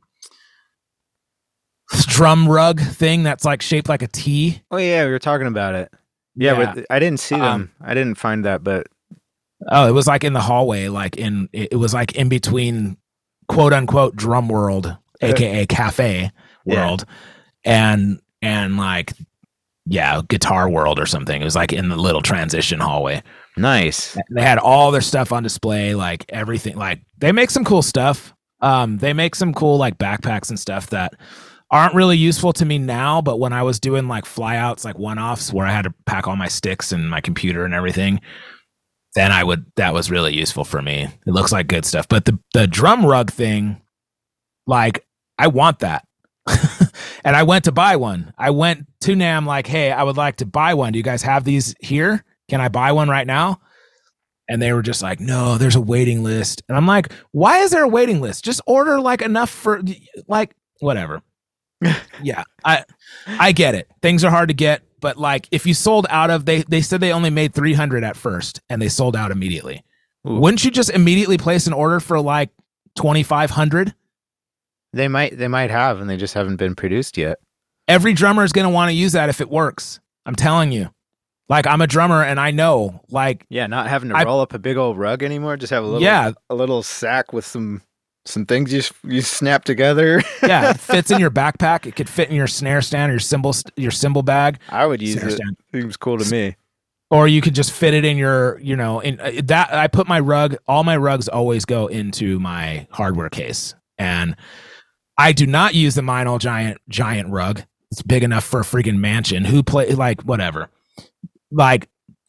drum rug thing that's like shaped like a T. Oh yeah, we were talking about it. Yeah, Yeah. but I didn't see them. Um, I didn't find that, but Oh, it was like in the hallway, like in it it was like in between quote unquote drum world, aka cafe Yeah. world, and and like yeah, guitar world or something. It was like in the little transition hallway. nice. They had all their stuff on display, like everything. Like they make some cool stuff. Um, they make some cool like backpacks and stuff that aren't really useful to me now, but when I was doing like flyouts, like one-offs where I had to pack all my sticks and my computer and everything, then I would that was really useful for me. It looks like good stuff. But the the drum rug thing, like I want that. And I went to buy one. I went to NAMM like, hey, I would like to buy one. Do you guys have these here? Can I buy one right now? And they were just like, no, there's a waiting list. And I'm like, why is there a waiting list? Just order like enough for like whatever. Yeah, I I get it. Things are hard to get, but like if you sold out of they they said they only made three hundred at first and they sold out immediately. Ooh. Wouldn't you just immediately place an order for like twenty-five hundred? They might. They might have, and they just haven't been produced yet. Every drummer is going to want to use that if it works. I'm telling you. Like I'm a drummer and I know like Yeah, not having to I- roll up a big old rug anymore. Just have a little, Yeah. a little sack with some some things you s- you snap together. yeah, it fits in your backpack. It could fit in your snare stand or your cymbal st- your cymbal bag. I would use Snare it. stand. Seems cool to me. Or you could just fit it in your, you know, in uh, that I put my rug, all my rugs always go into my hardware case. And I do not use the Meinl giant giant rug. It's big enough for a freaking mansion. Who play like whatever. Like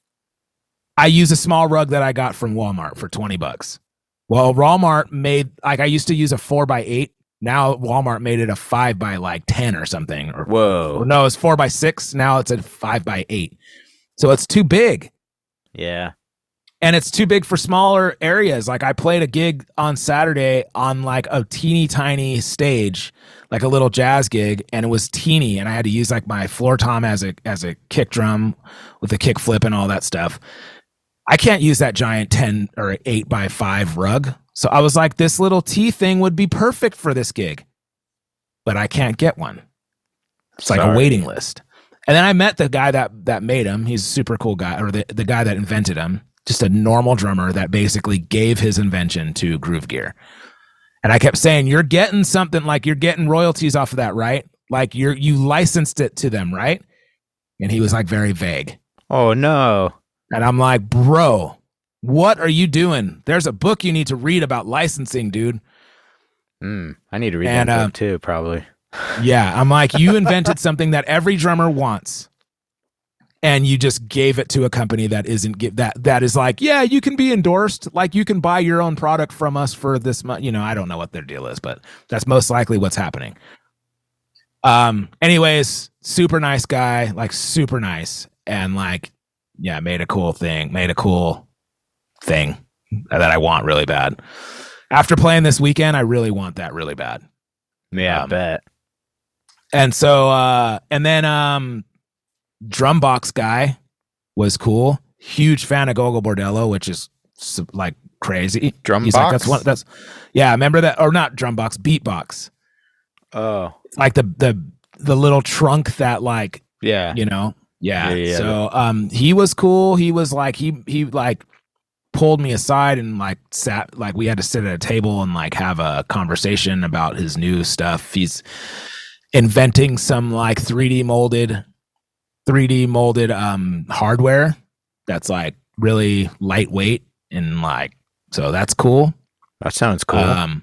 I use a small rug that I got from Walmart for twenty bucks. Well, Walmart made like I used to use a four by eight. Now Walmart made it a five by like ten or something. Or Whoa. or no, it's four by six. Now it's a five by eight. So it's too big. Yeah. and it's too big for smaller areas. Like I played a gig on Saturday on like a teeny tiny stage, like a little jazz gig, and it was teeny, and I had to use like my floor tom as a as a kick drum with a kick flip and all that stuff. I can't use that giant ten or eight by five rug. So I was like, this little T thing would be perfect for this gig, but I can't get one. It's like Sorry. a waiting list. And then I met the guy that that made him. He's a super cool guy, or the, the guy that invented him. Just a normal drummer that basically gave his invention to Groove Gear. And I kept saying, you're getting something, like you're getting royalties off of that, right? Like you're you licensed it to them, right? And he was like very vague. Oh no. And I'm like, bro, what are you doing? There's a book you need to read about licensing, dude. Mm, I need to read And, that uh, book too, probably. Yeah, I'm like, you invented something that every drummer wants, and you just gave it to a company that isn't give that that is like, yeah, you can be endorsed, like you can buy your own product from us for this much. You know, I don't know what their deal is, but that's most likely what's happening. Um. Anyways, super nice guy, like super nice, and like, yeah, made a cool thing, made a cool thing that I want really bad. After playing this weekend, I really want that really bad. Yeah, I um, bet. And so, uh, and then, um, Drumbox guy was cool. Huge fan of Gogo Bordello, which is s- like crazy. Drumbox? He's like, that's one, that's, yeah, remember that, or not Drumbox, Beatbox. Oh, It's like the, the, the little trunk that like, yeah. you know, yeah. Yeah, yeah, So, um, he was cool. He was like, he, he like pulled me aside and like sat, like we had to sit at a table and like have a conversation about his new stuff. He's inventing some like three D molded, three D molded um hardware that's like really lightweight and like, so that's cool. That sounds cool. Um,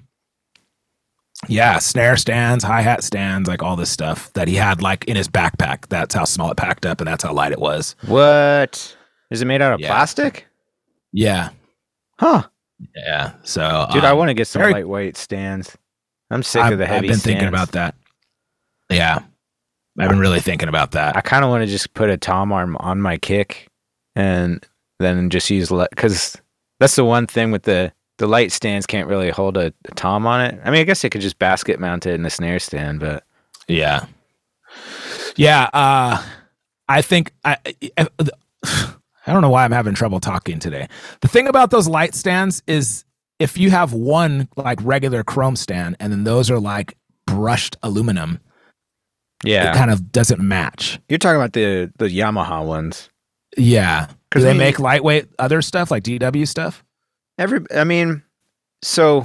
yeah, snare stands, hi-hat stands, like all this stuff that he had like in his backpack. That's how small it packed up and that's how light it was. What? Is it made out of Yeah. plastic? Yeah. Huh. Yeah. So, Dude, I um, want to get some very- lightweight stands. I'm sick I've, of the heavy I've been stands. thinking about that. Yeah. I've been really thinking about that. I kind of want to just put a tom arm on my kick and then just use, because that's the one thing with the, the light stands can't really hold a, a tom on it. I mean, I guess it could just basket mount it in a snare stand, but Yeah. Yeah. Uh, I think I, I, I don't know why I'm having trouble talking today. The thing about those light stands is if you have one like regular chrome stand and then those are like brushed aluminum, yeah. it kind of doesn't match. You're talking about the, the Yamaha ones. Yeah. Do 'Cause they I mean- make lightweight other stuff like D W stuff? Every, I mean, so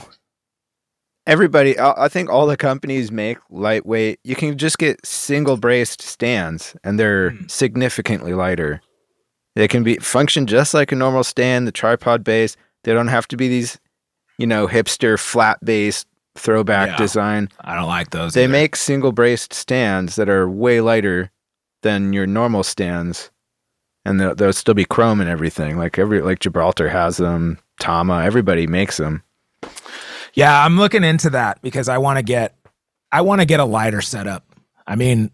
everybody, I I think all the companies make lightweight. You can just get single braced stands, and they're Hmm. significantly lighter. They can be function just like a normal stand. The tripod base. They don't have to be these, you know, hipster flat base throwback Yeah. design. I don't like those. They either. make single braced stands that are way lighter than your normal stands, and they'll, they'll still be chrome and everything. Like every like Gibraltar has them. Tama, everybody makes them. Yeah, I'm looking into that because I want to get, I want to get a lighter setup. I mean,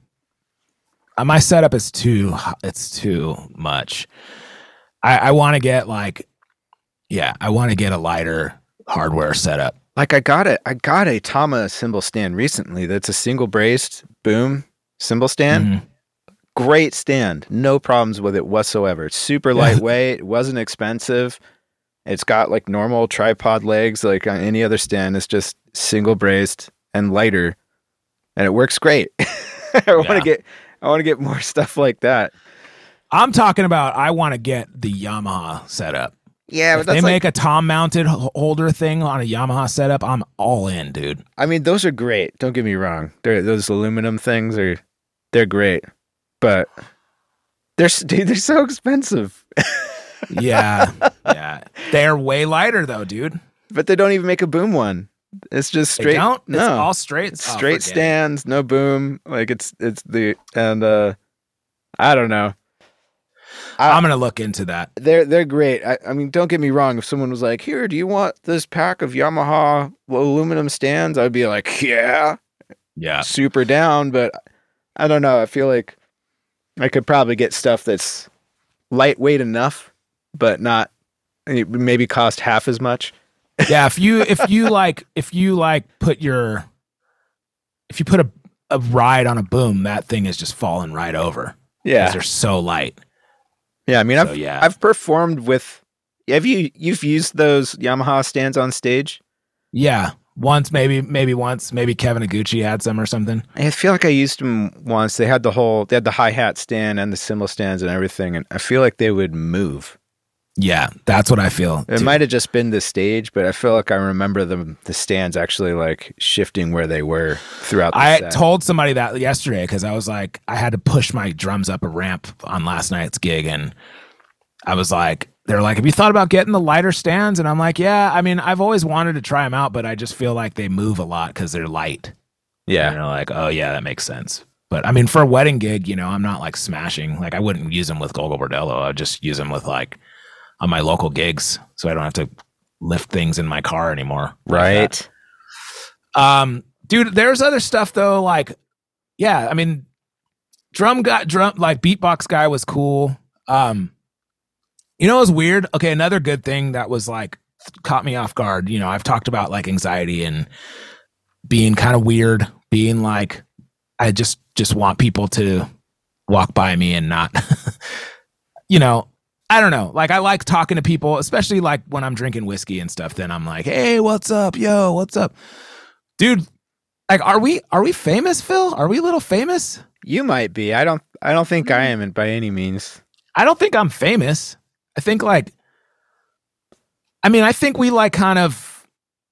uh, my setup is too, it's too much. I, I want to get like, yeah, I want to get a lighter hardware setup. Like I got it. I got a Tama cymbal stand recently. That's a single braced boom cymbal stand. Mhm. Great stand. No problems with it whatsoever. It's super lightweight. It wasn't expensive. It's got like normal tripod legs, like on any other stand. It's just single braced and lighter, and it works great. I want to Yeah. get, I want to get more stuff like that. I'm talking about, I want to get the Yamaha setup. Yeah, If they make a tom mounted holder thing on a Yamaha setup, I'm all in, dude. I mean, those are great. Don't get me wrong. They're, those aluminum things are, they're great, but they're s- dude, they're so expensive. Yeah. Yeah. They're way lighter though, dude. But they don't even make a boom one. It's just They straight. don't? No, It's all straight. It's Oh, straight forget it. stands, no boom. Like it's it's the and uh, I don't know. I, I'm gonna look into that. they're they're great. I, I mean, don't get me wrong. If someone was like, "Here, do you want this pack of Yamaha aluminum stands?" I'd be like, "Yeah, Yeah. super down." But I don't know. I feel like I could probably get stuff that's lightweight enough, but not it maybe cost half as much. Yeah, if you if you like if you like put your if you put a, a ride on a boom, that thing is just falling right over. Yeah, because they're so light. Yeah, I mean, So, I've yeah. I've performed with. Have you you've used those Yamaha stands on stage? Yeah, once maybe maybe once maybe Kevin Aguchi had some or something. I feel like I used them once. They had the whole they had the hi hat stand and the cymbal stands and everything, and I feel like they would move. Yeah, that's what I feel. It too. might have just been the stage, but I feel like I remember the the stands actually like shifting where they were throughout the I set. told somebody that yesterday because I was like, I had to push my drums up a ramp on last night's gig, and I was like, they're like, have you thought about getting the lighter stands? And I'm like, yeah, I mean, I've always wanted to try them out, but I just feel like they move a lot because they're light. yeah. And they're like, oh yeah, that makes sense. But I mean, for a wedding gig, you know, I'm not like smashing. Like I wouldn't use them with Gogol Bordello. I'd just use them with like on my local gigs, so I don't have to lift things in my car anymore. like Right. that. Um, dude, there's other stuff though. Like, yeah, I mean, drum guy, drum like beatbox guy was cool. Um, you know, it was weird. Okay, another good thing that was like caught me off guard. You know, I've talked about like anxiety and being kind of weird, being like, I just just want people to walk by me and not, you know. I don't know. Like I like talking to people, especially like when I'm drinking whiskey and stuff. Then I'm like, "Hey, what's up, yo? What's up, dude? Like, are we are we famous, Phil? Are we a little famous? You might be. I don't. I don't think I am by any means. I don't think I'm famous. I think like, I mean, I think we like kind of,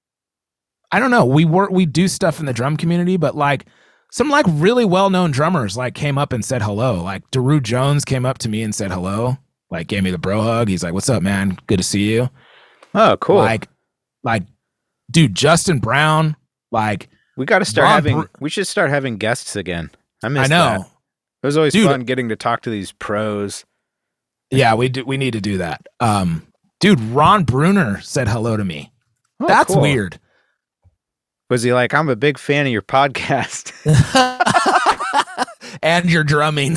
I don't know. We work, we do stuff in the drum community, but like some like really well known drummers like came up and said hello. Like Daru Jones came up to me and said hello. Like gave me the bro hug. He's like, "What's up, man? Good to see you." Oh, cool. Like, like, dude, Justin Brown. Like, we got to start Ron having. Br- we should start having guests again. I miss I know. that. It was always Dude. fun getting to talk to these pros. Yeah, we do. We need to do that. Um, dude, Ron Bruner said hello to me. Oh, That's cool. weird. Was he like, "I'm a big fan of your podcast"? And your drumming.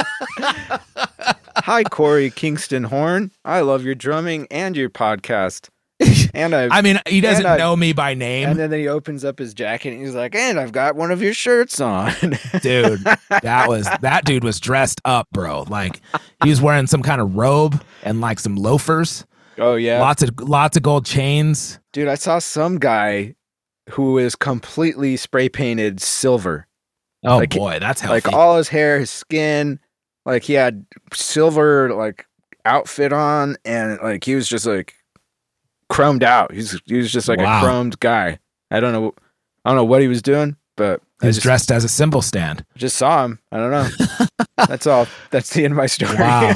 Hi, Corey Kingston Horn. I love your drumming and your podcast. And I, I mean, he doesn't and I- know me by name. and then he opens up his jacket and he's like, "And I've got one of your shirts on." Dude, that was that dude was dressed up, bro. Like he was wearing some kind of robe and like some loafers, Oh yeah, lots of lots of gold chains. dude. I saw some guy who is completely spray painted silver, Oh Like, boy, that's healthy. like all his hair, his skin, like he had silver like outfit on, and like he was just like chromed out. He's he was just like Wow. a chromed guy. I don't know, I don't know what he was doing, but he I was just, dressed as a cymbal stand. just saw him. I don't know. That's all. That's the end of my story. Wow.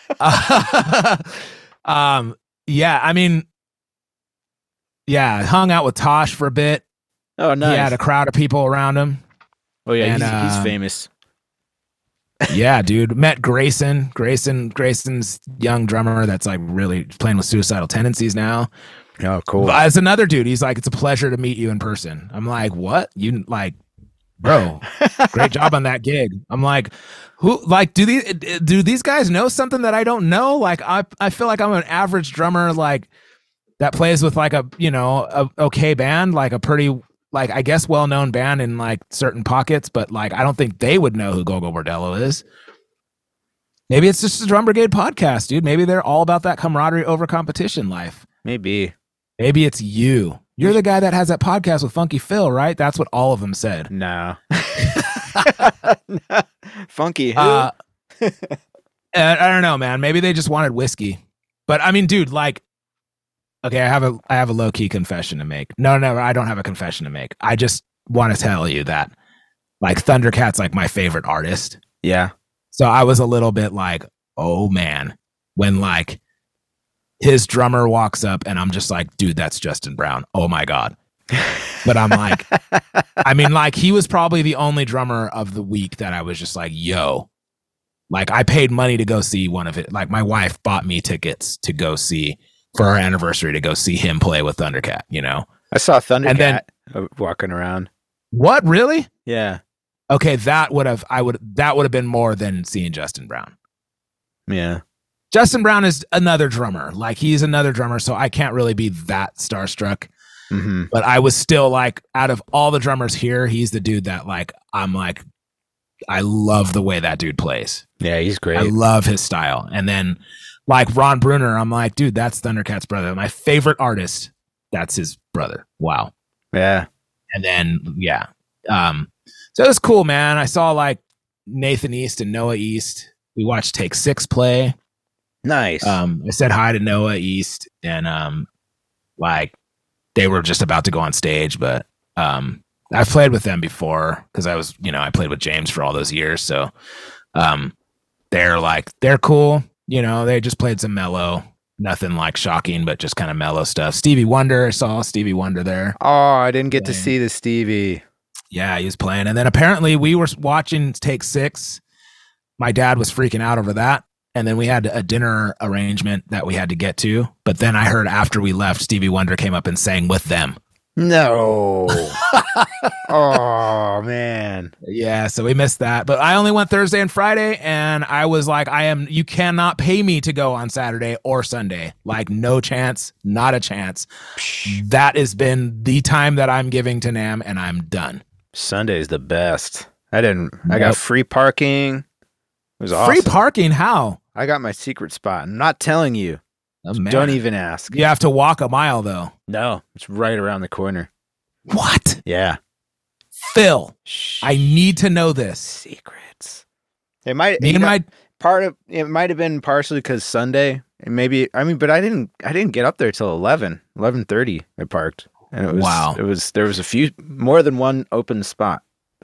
um, yeah, I mean, yeah, I hung out with Tosh for a bit. Oh, nice. He had a crowd of people around him. oh yeah, and, he's, uh, he's famous. Yeah, dude. Met Grayson. Grayson. Grayson's young drummer that's like really playing with Suicidal Tendencies now. Oh, cool. As another dude, he's like, "It's a pleasure to meet you in person." I'm like, "What? You like, bro? Great job on that gig." I'm like, "Who? Like, do these do these guys know something that I don't know? Like, I I feel like I'm an average drummer, like that plays with like a you know a okay band, like a pretty like I guess well known band in like certain pockets, but like I don't think they would know who Gogol Bordello is." Maybe it's just a Drum Brigade podcast, dude. Maybe they're all about that camaraderie over competition life. Maybe. Maybe it's you. You're the guy that has that podcast with Funky Phil, right? That's what all of them said. No. Funky. Who? Uh, I I don't know, man. Maybe they just wanted whiskey. But I mean, dude, like, okay, I have a I have a low key confession to make. No, no, I don't have a confession to make. I just want to tell you that, like, Thundercat's like my favorite artist. yeah. So I was a little bit like, oh man, when like his drummer walks up and I'm just like, dude, that's Justin Brown. Oh my God. But I'm like, I mean, like he was probably the only drummer of the week that I was just like, yo, like I paid money to go see one of it. Like my wife bought me tickets to go see for our anniversary to go see him play with Thundercat, you know? I saw Thundercat And then- uh, walking around. What, really? Yeah. Okay, that would have I would that would have been more than seeing Justin Brown. Yeah. Justin Brown is another drummer. Like he's another drummer, so I can't really be that starstruck. Mm-hmm. But I was still like, out of all the drummers here, he's the dude that like I'm like, I love the way that dude plays. Yeah, he's great. I love his style. And then like Ron Bruner, I'm like, dude, that's Thundercat's brother. My favorite artist, that's his brother. Wow. Yeah. And then yeah. Um, so it was cool, man. I saw like Nathan East and Noah East. We watched Take Six play. Nice. Um, I said hi to Noah East, and um, like they were just about to go on stage, but um, I've played with them before because I was, you know, I played with James for all those years. So um, they're like, they're cool. You know, they just played some mellow, nothing like shocking, but just kind of mellow stuff. Stevie Wonder, I saw Stevie Wonder there. Oh, I didn't get playing. to see the Stevie. Yeah, he was playing. And then apparently we were watching Take Six. My dad was freaking out over that. And then we had a dinner arrangement that we had to get to. But then I heard after we left, Stevie Wonder came up and sang with them. No. Oh, man. Yeah, so we missed that. But I only went Thursday and Friday, and I was like, I am, you cannot pay me to go on Saturday or Sunday. Like, no chance, not a chance. That has been the time that I'm giving to NAMM, and I'm done. Sunday's the best. I didn't, I Nope. got free parking. It was awesome. Free parking? How? I got my secret spot. I'm not telling you. Oh, So man. don't even ask. You have to walk a mile, though. No, it's right around the corner. What? Yeah. Phil, Shh. I need to know this. Secrets. It might Me you and know, my part of it might have been partially because Sunday, and maybe I mean, but I didn't I didn't get up there till eleven, eleven thirty. I parked, and it was Wow. It was there was a few more than one open spot.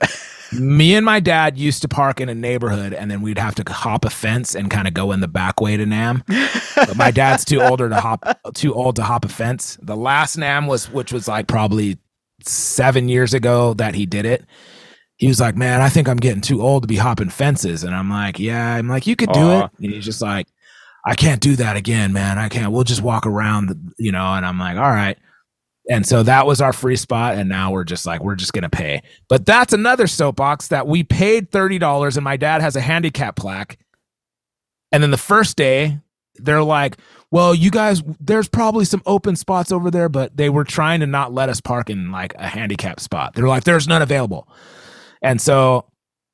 me and my dad used to park in a neighborhood, and then we'd have to hop a fence and kind of go in the back way to NAMM. But my dad's too older to hop, too old to hop a fence. The last NAMM was, which was like probably seven years ago that he did it. He was like, "Man, I think I'm getting too old to be hopping fences." And I'm like, "Yeah." I'm like, "You could do Aw. it." And he's just like, "I can't do that again, man. I can't. We'll just walk around, you know." And I'm like, "All right." And so that was our free spot, and now we're just like, we're just gonna pay. But that's another soapbox that we paid thirty dollars, and my dad has a handicap plaque. And then the first day, they're like, "Well, you guys, there's probably some open spots over there," but they were trying to not let us park in like a handicap spot. They're like, "There's none available." And so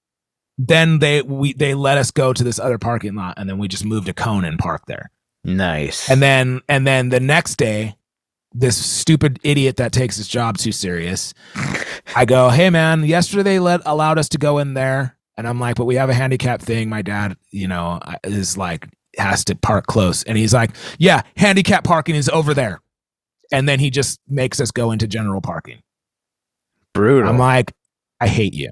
then they we they let us go to this other parking lot, and then we just moved to Cone and parked there. Nice. And then and then the next day, this stupid idiot that takes his job too serious, I go, "Hey man, yesterday they let allowed us to go in there," and I'm like, "But we have a handicap thing. My dad, you know, is like has to park close," and he's like, "Yeah, handicap parking is over there," and then he just makes us go into general parking. brutal. I'm like, I hate you.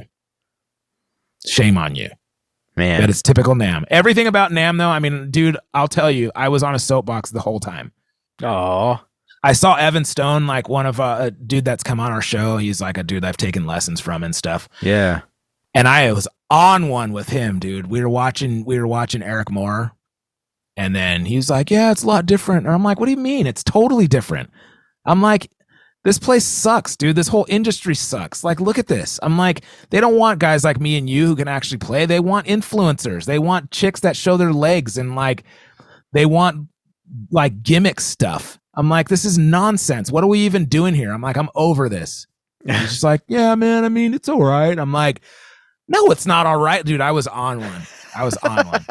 Shame on you. Man. That is typical NAMM. Everything about NAMM though, I mean, dude, I'll tell you, I was on a soapbox the whole time. Oh. I saw Evan Stone, like one of uh, a dude that's come on our show. He's like a dude I've taken lessons from and stuff. Yeah. And I was on one with him, dude. We were watching, we were watching Eric Moore, and then he was like, "Yeah, it's a lot different." And I'm like, "What do you mean? It's totally different." I'm like, "This place sucks, dude. This whole industry sucks. Like, look at this." I'm like, they don't want guys like me and you who can actually play. They want influencers. They want chicks that show their legs, and like, they want like gimmick stuff. I'm like, this is nonsense. What are we even doing here? I'm like, I'm over this. And he's just like, "Yeah, man. I mean, it's all right." I'm like, no, it's not all right, dude. I was on one. I was on one.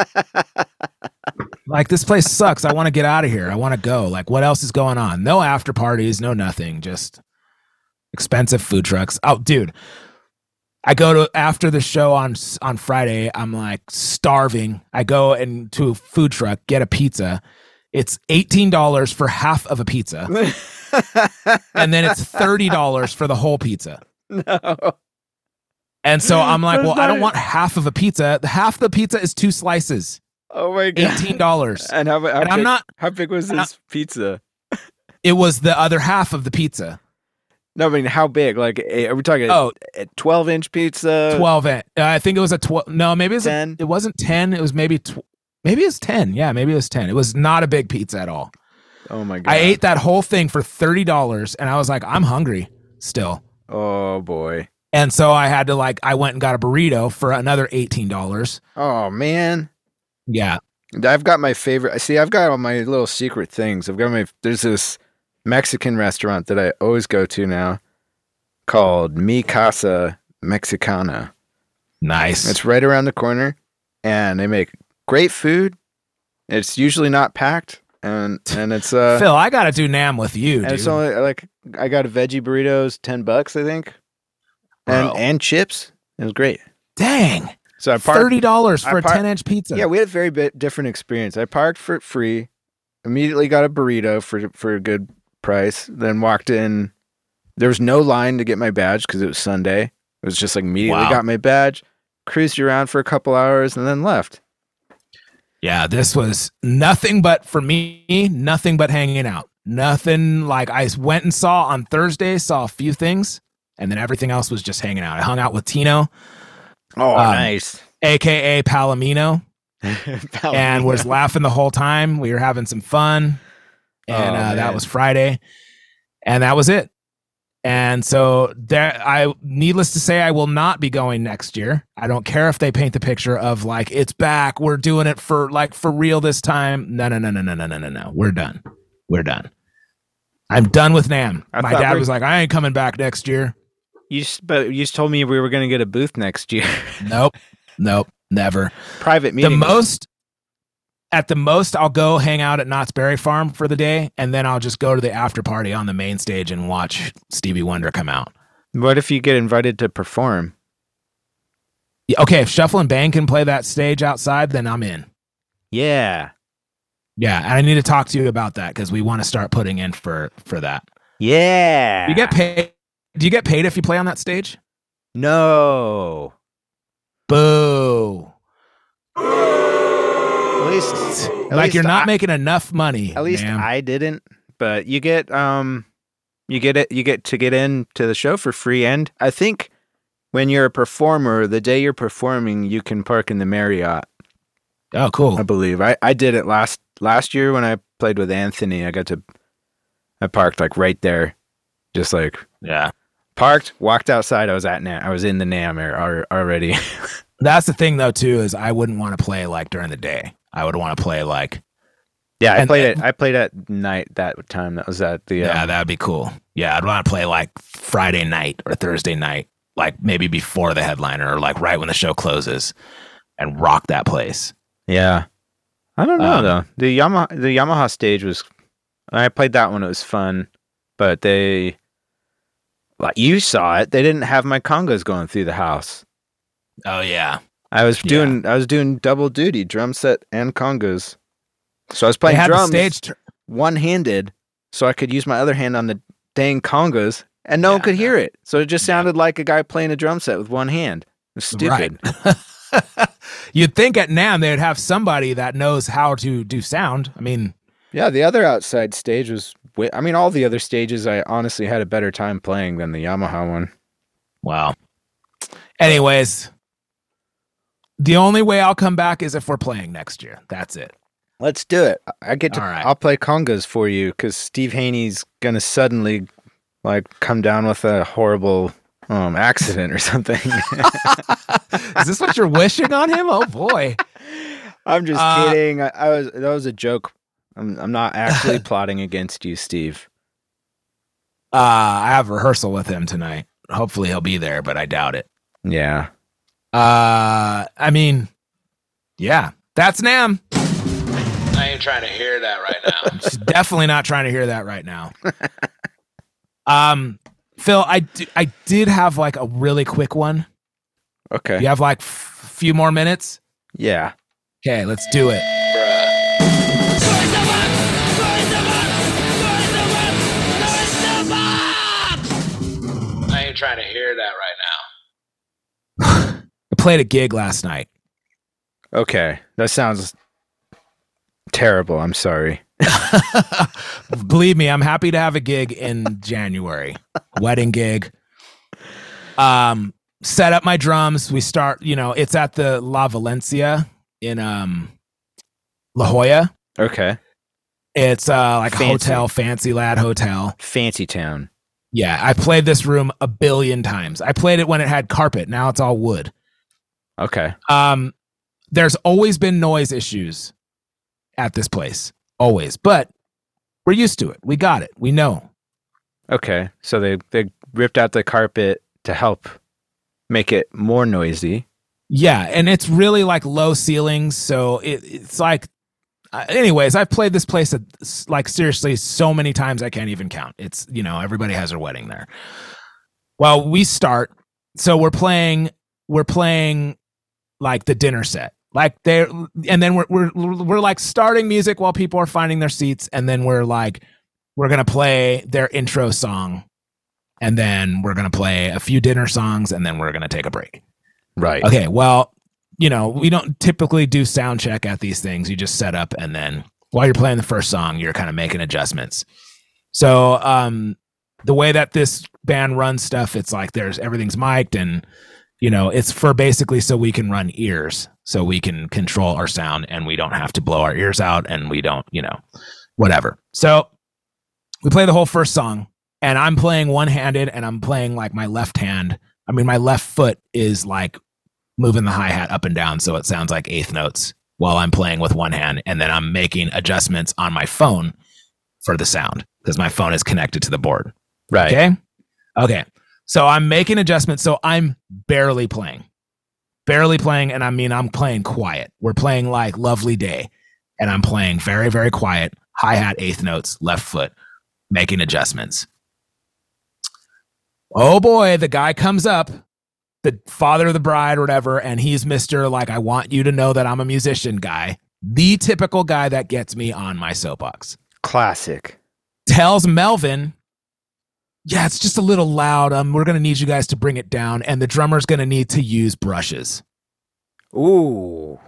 Like, this place sucks. I want to get out of here. I want to go. Like, what else is going on? No after parties, no nothing. Just expensive food trucks. Oh, dude. I go to after the show on on Friday. I'm like starving. I go into a food truck, get a pizza. It's eighteen dollars for half of a pizza. And then it's thirty dollars for the whole pizza. No. And so I'm like, That's well, I don't not- want half of a pizza. Half the pizza is two slices, Oh my god. eighteen dollars. And how, how, And big, I'm not, how big was and I- this pizza? it was the other half of the pizza. No, I mean, how big? Like, a, are we talking Oh, a twelve inch pizza? twelve. in- Uh, I think it was a twelve. No, maybe it was, a, ten? it wasn't ten. It was maybe, tw- maybe it was ten. Yeah, maybe it was ten. It was not a big pizza at all. Oh my god. I ate that whole thing for thirty dollars, and I was like, I'm hungry still. Oh boy. And so I had to like, I went and got a burrito for another eighteen dollars. Oh man. Yeah. I've got my favorite. See, I've got all my little secret things. I've got my. There's this Mexican restaurant that I always go to now called Mi Casa Mexicana. Nice. It's right around the corner, and they make great food. It's usually not packed, and and it's uh. Phil, I gotta do Nam with you, and dude. it's only like I got a veggie burritos, ten bucks, I think, and Bro. and chips. It was great. Dang. So I parked. Thirty dollars I for a par- ten inch pizza. Yeah, we had a very bit different experience. I parked for free, immediately got a burrito for for a good price, then walked in. There was no line to get my badge because it was Sunday. It was just like immediately Wow. got my badge, cruised around for a couple hours, and then left. Yeah, this was nothing but for me, nothing but hanging out. Nothing like I went and saw on Thursday, saw a few things, and then everything else was just hanging out. I hung out with Tino, Oh, Um, nice. aka Palomino, and was laughing the whole time. We were having some fun, and Oh, uh, that man. was Friday, and that was it. And so there, I needless to say, I will not be going next year. I don't care if they paint the picture of like it's back. We're doing it for like for real this time. No, no, no, no, no, no, no, no, no. We're done. We're done. I'm done with Nam. I My thought dad we- was like, I ain't coming back next year. You just, but you just told me we were going to get a booth next year. Nope, nope, never. Private The meeting. most, at the most, I'll go hang out at Knott's Berry Farm for the day, and then I'll just go to the after party on the main stage and watch Stevie Wonder come out. What if you get invited to perform? Yeah, okay, if Shuffle and Bang can play that stage outside, then I'm in. Yeah. Yeah, and I need to talk to you about that because we want to start putting in for for that. Yeah. You get paid? Do you get paid if you play on that stage? No. Boo! At least, at Like least you're not I, making enough money. At least ma'am. I didn't. But you get um, you get it. You get to get into the show for free. And I think when you're a performer, the day you're performing, you can park in the Marriott. Oh, cool. I believe I, I did it last last year when I played with Anthony. I got to I parked like right there, just like Yeah. parked, walked outside. I was at Nam. I was in the Nam area al- already. That's the thing though too is I wouldn't want to play like during the day. I would want to play like yeah, I And- played it. I played at night that time. That was at the yeah, um, that'd be cool. Yeah, I'd want to play like Friday night or Thursday night, like maybe before the headliner or like right when the show closes, and rock that place. yeah. I don't know Um, though. The Yamaha the Yamaha stage was. I played that one. It was fun, but they. Like you saw it. They didn't have my congas going through the house. Oh yeah, I was Yeah. doing I was doing double duty, drum set and congas. So I was they playing had drums the stage. Tur- one handed, so I could use my other hand on the dang congas, and no one Yeah, could no. hear it. So it just sounded like a guy playing a drum set with one hand. It was stupid. Right. You'd think at Nam they'd have somebody that knows how to do sound. I mean, Yeah, the other outside stage was. wi- I mean, all the other stages, I honestly had a better time playing than the Yamaha one. wow. Anyways, the only way I'll come back is if we're playing next year. That's it. Let's do it. I get to. All right. I'll play congas for you because Steve Haney's gonna suddenly, like, come down with a horrible um accident or something. Is this what you're wishing on him? Oh boy. I'm just Uh, kidding. I, I was. That was a joke. I'm. I'm not actually plotting against you, Steve. Uh, I have rehearsal with him tonight. Hopefully he'll be there, but I doubt it. Yeah. Uh, I mean, yeah, that's Nam. I ain't trying to hear that right now. She's definitely not trying to hear that right now. um, Phil, I, d- I did have like a really quick one. Okay. You have like a f- few more minutes? Yeah. Okay, let's do it. I ain't trying to hear that right now. I played a gig last night. Okay. That sounds terrible. I'm sorry. Believe me, I'm happy to have a gig in January. Wedding gig. Um, set up my drums. We start, you know, it's at the La Valencia in um La Jolla. Okay. It's uh like a Fancy. hotel, fancy lad hotel. Fancy town. Yeah, I played this room a billion times. I played it when it had carpet. Now it's all wood. Okay. Um, there's always been noise issues at this place, always. But we're used to it. We got it. We know. Okay, so they they ripped out the carpet to help make it more noisy. Yeah, and it's really like low ceilings, so it, it's like. Uh, anyways, I've played this place at, like seriously so many times I can't even count. It's, you know, everybody has their wedding there. Well, we start, so we're playing we're playing like the dinner set. Like there and then we're we're we're like starting music while people are finding their seats, and then we're like we're going to play their intro song, and then we're going to play a few dinner songs, and then we're going to take a break. Right. Okay, well, you know, we don't typically do sound check at these things. You just set up, and then while you're playing the first song, you're kind of making adjustments. So um, the way that this band runs stuff, it's like there's everything's mic'd, and, you know, it's for basically so we can run ears, so we can control our sound, and we don't have to blow our ears out, and we don't, you know, whatever. So we play the whole first song, and I'm playing one-handed, and I'm playing like my left hand. I mean, my left foot is like moving the hi-hat up and down so it sounds like eighth notes while I'm playing with one hand, and then I'm making adjustments on my phone for the sound because my phone is connected to the board. Right. Okay? Okay. So I'm making adjustments, so I'm barely playing. Barely playing, and I mean I'm playing quiet. We're playing like Lovely Day, and I'm playing very, very quiet, hi-hat, eighth notes, left foot, making adjustments. Oh boy, the guy comes up, the father of the bride or whatever, and he's Mister like, I want you to know that I'm a musician guy. The typical guy that gets me on my soapbox. Classic. Tells Melvin, yeah, it's just a little loud. Um, we're going to need you guys to bring it down, and the drummer's going to need to use brushes. Ooh.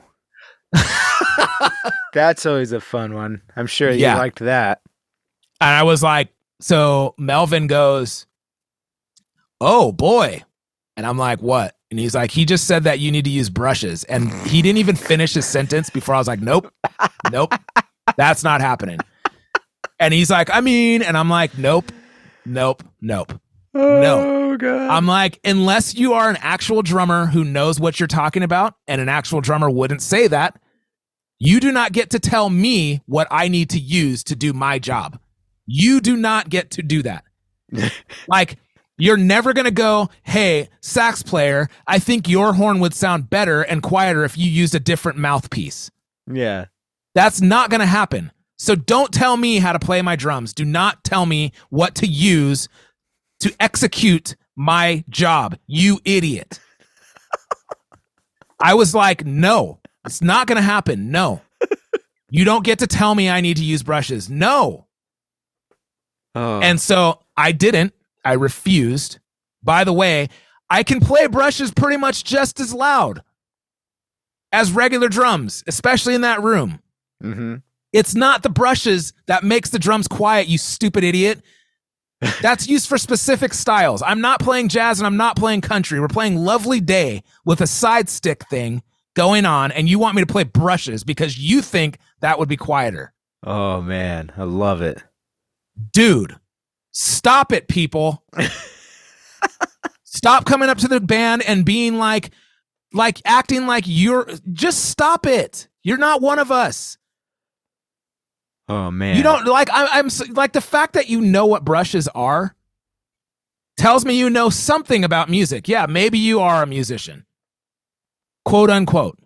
That's always a fun one. I'm sure you Yeah. liked that. And I was like, so Melvin goes, oh boy. And I'm like, what? And he's like, he just said that you need to use brushes. And he didn't even finish his sentence before I was like, nope, nope, that's not happening. And he's like, I mean, and I'm like, nope, nope, nope. No. Oh, God. I'm like, unless you are an actual drummer who knows what you're talking about, and an actual drummer wouldn't say that, you do not get to tell me what I need to use to do my job. You do not get to do that. Like, you're never going to go, hey, sax player, I think your horn would sound better and quieter if you used a different mouthpiece. Yeah. That's not going to happen. So don't tell me how to play my drums. Do not tell me what to use to execute my job, you idiot. I was like, no, it's not going to happen. No. You don't get to tell me I need to use brushes. No. Oh. And so I didn't. I refused. By the way, I can play brushes pretty much just as loud as regular drums, especially in that room. Mm-hmm. It's not the brushes that makes the drums quiet, you stupid idiot. That's used for specific styles. I'm not playing jazz and I'm not playing country. We're playing Lovely Day with a side stick thing going on, and you want me to play brushes because you think that would be quieter. Oh, man. I love it. Dude, stop it, people. Stop coming up to the band and being like, like acting like you're, just stop it. You're not one of us. Oh, man. You don't like, I, I'm s- like the fact that you know what brushes are tells me you know something about music. Yeah, maybe you are a musician, quote unquote.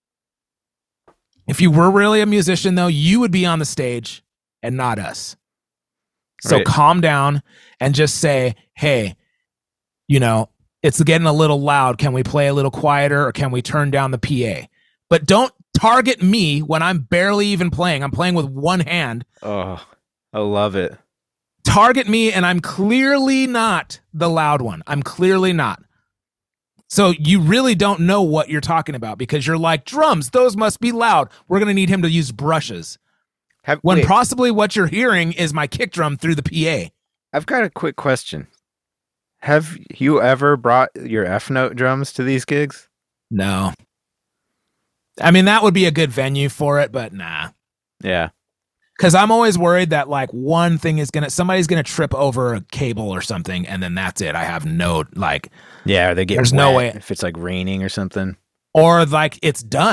If you were really a musician, though, you would be on the stage and not us. So Right. calm down and just say, hey, you know, it's getting a little loud. Can we play a little quieter, or can we turn down the P A? But don't target me when I'm barely even playing. I'm playing with one hand. Oh, I love it. Target me, and I'm clearly not the loud one. I'm clearly not. So you really don't know what you're talking about because you're like, drums, those must be loud. We're going to need him to use brushes. Have, When wait, possibly what you're hearing is my kick drum through the P A. I've got a quick question. Have you ever brought your F note drums to these gigs? No. I mean, that would be a good venue for it, but nah. Yeah. Because I'm always worried that like one thing is going to, somebody's going to trip over a cable or something, and then that's it. I have no, like, Yeah, or they get There's no wet way- if it's like raining or something. or like it's done.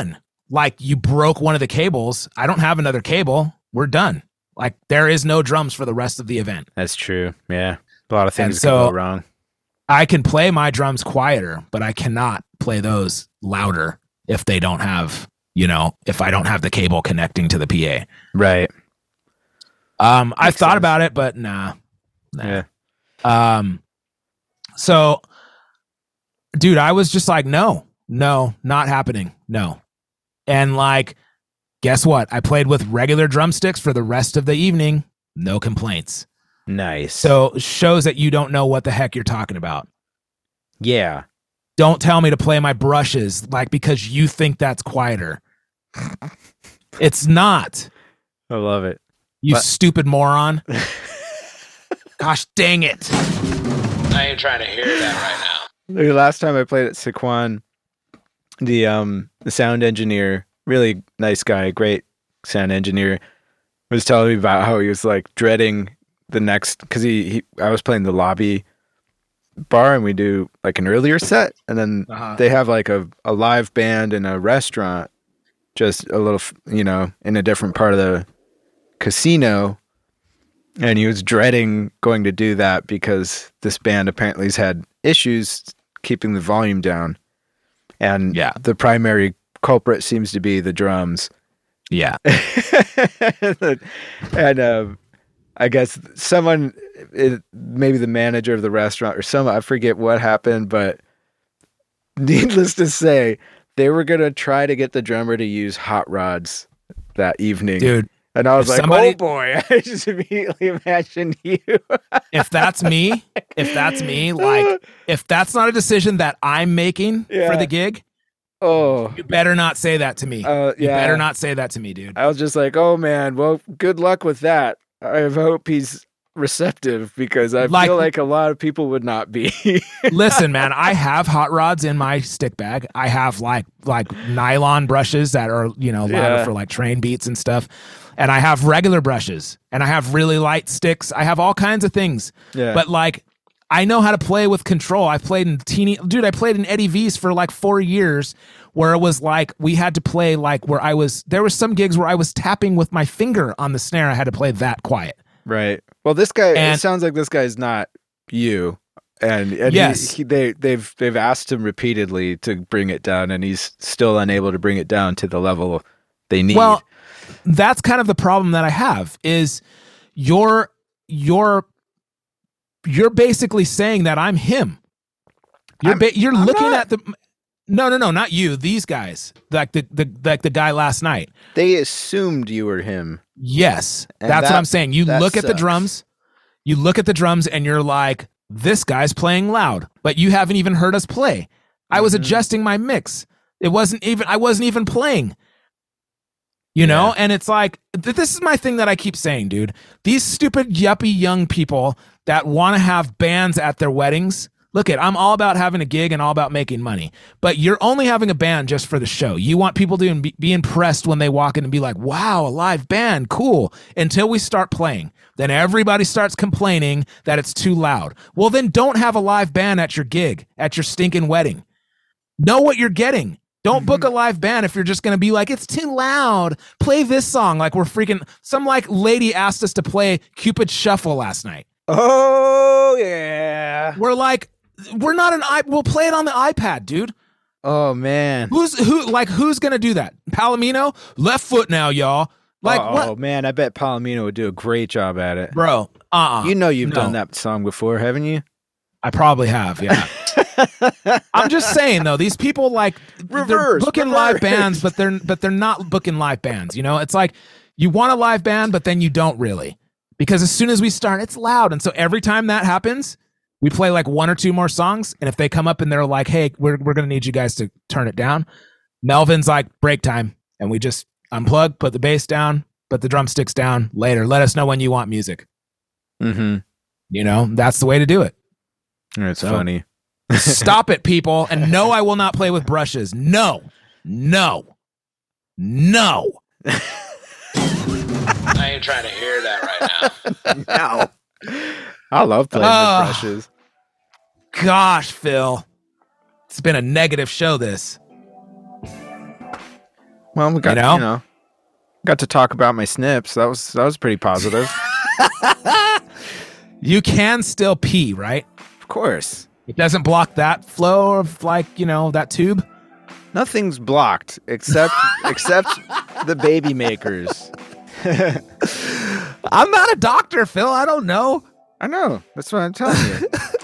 like you broke one of the cables, I don't have another cable. We're done. Like there is no drums for the rest of the event. That's true. Yeah. A lot of things And so- can go wrong. I can play my drums quieter, but I cannot play those louder if they don't have, you know, if I don't have the cable connecting to the P A. Right. Um, I Makes thought sense. about it, but nah. nah. Yeah. Um, so, dude, I was just like, no, no, not happening. No. And like, guess what? I played with regular drumsticks for the rest of the evening. No complaints. Nice. So shows that you don't know what the heck you're talking about. yeah. Don't tell me to play my brushes like because you think that's quieter. It's not. I love it. You But- stupid moron. Gosh dang it. I ain't trying to hear that right now. The last time I played at Sequan, the um the sound engineer, really nice guy, great sound engineer, was telling me about how he was like dreading the next because he, he I was playing the lobby bar and we do like an earlier set and then Uh-huh. they have like a, a live band in a restaurant just a little f- you know in a different part of the casino, and he was dreading going to do that because this band apparently has had issues keeping the volume down, and Yeah. the primary culprit seems to be the drums. Yeah. And um, I guess someone, it, maybe the manager of the restaurant or someone, I forget what happened, but needless to say, they were going to try to get the drummer to use hot rods that evening. Dude, and I was if like, somebody- oh boy, I just immediately imagined you. if that's me, if that's me, like if that's not a decision that I'm making Yeah. for the gig, oh, you better not say that to me. uh, You yeah. better not say that to me, dude. I was just like, oh man, well, good luck with that. I hope he's receptive because I Like- feel like a lot of people would not be. Listen, man, I have hot rods in my stick bag. I have like like nylon brushes that are, you know, louder Yeah. for like train beats and stuff. And I have regular brushes and I have really light sticks. I have all kinds of things. Yeah. But like I know how to play with control. I've played in teeny dude, I played in Eddie V's for like four years where it was like we had to play like where I was there was some gigs where I was tapping with my finger on the snare. I had to play that quiet. Right. Well, this guy. And- it sounds like this guy's not you, and, and Yes. he, he, they they've they've asked him repeatedly to bring it down, and he's still unable to bring it down to the level they need. Well, that's kind of the problem that I have is you're you're you're basically saying that I'm him. You're I'm- ba- you're I'm looking not. at the no no no not you these guys like the the like the guy last night. they assumed you were him. Yes, And that's that- what I'm saying. You that look at the sucks. drums, you look at the drums, and you're like, this guy's playing loud, but you haven't even heard us play. I was Mhm. adjusting my mix. It wasn't even. I wasn't even playing. You know, Yeah. and it's like th- this is my thing that I keep saying, dude. These stupid yuppie young people that want to have bands at their weddings. Look at, I'm all about having a gig and all about making money, but you're only having a band just for the show. You want people to be, be impressed when they walk in and be like, wow, a live band, cool, until we start playing. Then everybody starts complaining that it's too loud. Well, then don't have a live band at your gig, at your stinking wedding. Know what you're getting. Don't book a live band if you're just going to be like, it's too loud. Play this song. Like we're freaking, some like lady asked us to play Cupid Shuffle last night. Oh yeah. We're like, we're not an i. We'll play it on the iPad, dude. Oh man. Who's who? Like, who's gonna do that? Palomino, left foot now, y'all. Like oh what, man, I bet Palomino would do a great job at it. bro? Uh, uh You know you've no. done that song before, haven't you? I probably have. Yeah. I'm just saying though, these people like they're Reverse, booking live reverse. bands, but they're but they're not booking live bands. You know, it's like you want a live band, but then you don't really, because as soon as we start, it's loud, and so every time that happens. We play like one or two more songs, and if they come up and they're like, "Hey, we're we're gonna need you guys to turn it down," Melvin's like, "Break time," and we just unplug, put the bass down, put the drumsticks down. Later, let us know when you want music. Mm-hmm. You know, that's the way to do it. It's So- funny. Stop it, people, and no, I will not play with brushes. No, no, no. I ain't trying to hear that right now. No. I love playing Ah. with brushes. Gosh, Phil, it's been a negative show. This. Well, we got You you know? know? got to talk about my snips. That was that was pretty positive. You can still pee, right? Of course. It doesn't block that flow of like, you know, that tube. Nothing's blocked except except the baby makers. I'm not a doctor, Phil. I don't know. I know. That's what I'm telling you.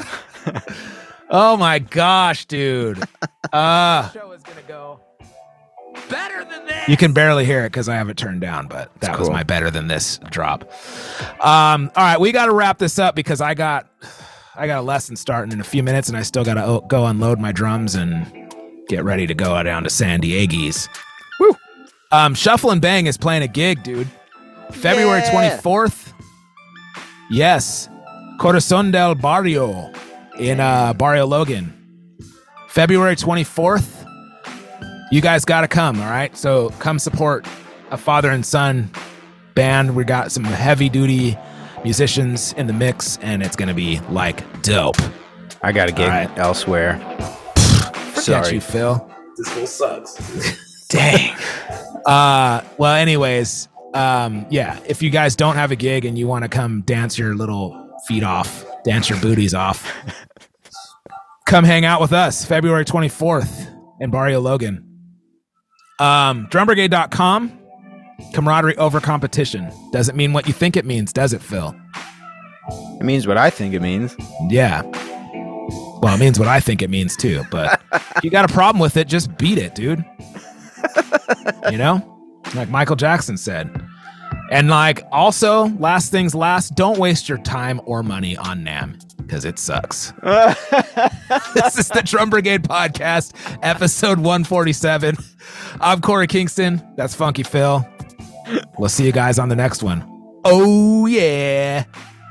Oh my gosh, dude. Uh show is gonna go better than this. You can barely hear it because I have it turned down, but that That's was cool. my better than this drop. Um, all right, we got to wrap this up because I got I got a lesson starting in a few minutes, and I still got to go unload my drums and get ready to go down to San Diego's. Woo! Um, Shuffle and Bang is playing a gig, dude. February Yeah. twenty-fourth. Yes, Corazon del Barrio in uh, Barrio Logan. February twenty-fourth. You guys got to come, all right? So come support a father and son band. We got some heavy duty musicians in the mix, and it's going to be like dope. I got a gig All right. elsewhere. Forget Sorry. you, Phil. This whole sucks. Dang. Uh, well, anyways, um, yeah, if you guys don't have a gig and you want to come dance your little feet off, dance your booties off, come hang out with us February twenty-fourth in Barrio Logan. Um, drum brigade dot com. Camaraderie over competition. Doesn't mean what you think it means, does it, Phil? It means what I think it means. Yeah. Well, it means what I think it means too, but if you got a problem with it, just beat it, dude. You know? Like Michael Jackson said. And like also, last things last, don't waste your time or money on NAMM because it sucks. This is the Drum Brigade Podcast, episode one forty-seven. I'm Corey Kingston. That's Funky Phil. We'll see you guys on the next one. Oh, yeah.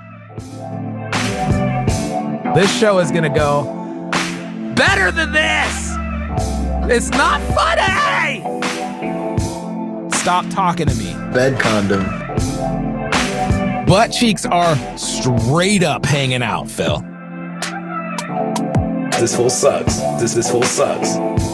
This show is going to go better than this. It's not funny. Stop talking to me. Bed condom. Butt cheeks are straight up hanging out, Phil. This whole sucks. This this whole sucks.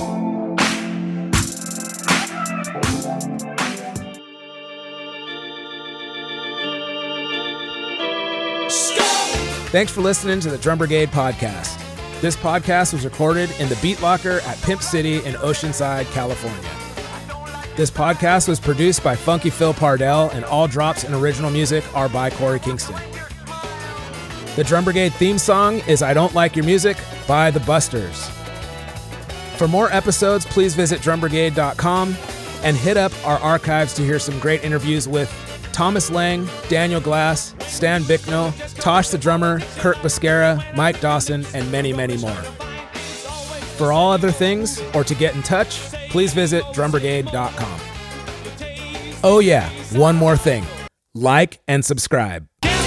Thanks for listening to the Drum Brigade Podcast. This podcast was recorded in the Beat Locker at Pimp City in Oceanside, California. This podcast was produced by Funky Phil Pardell, and all drops and original music are by Corey Kingston. The Drum Brigade theme song is I Don't Like Your Music by The Busters. For more episodes, please visit drum brigade dot com and hit up our archives to hear some great interviews with Thomas Lang, Daniel Glass, Stan Bicknell, Tosh the Drummer, Kurt Buscara, Mike Dawson, and many, many more. For all other things, or to get in touch, please visit drum brigade dot com. Oh yeah, one more thing. Like and subscribe.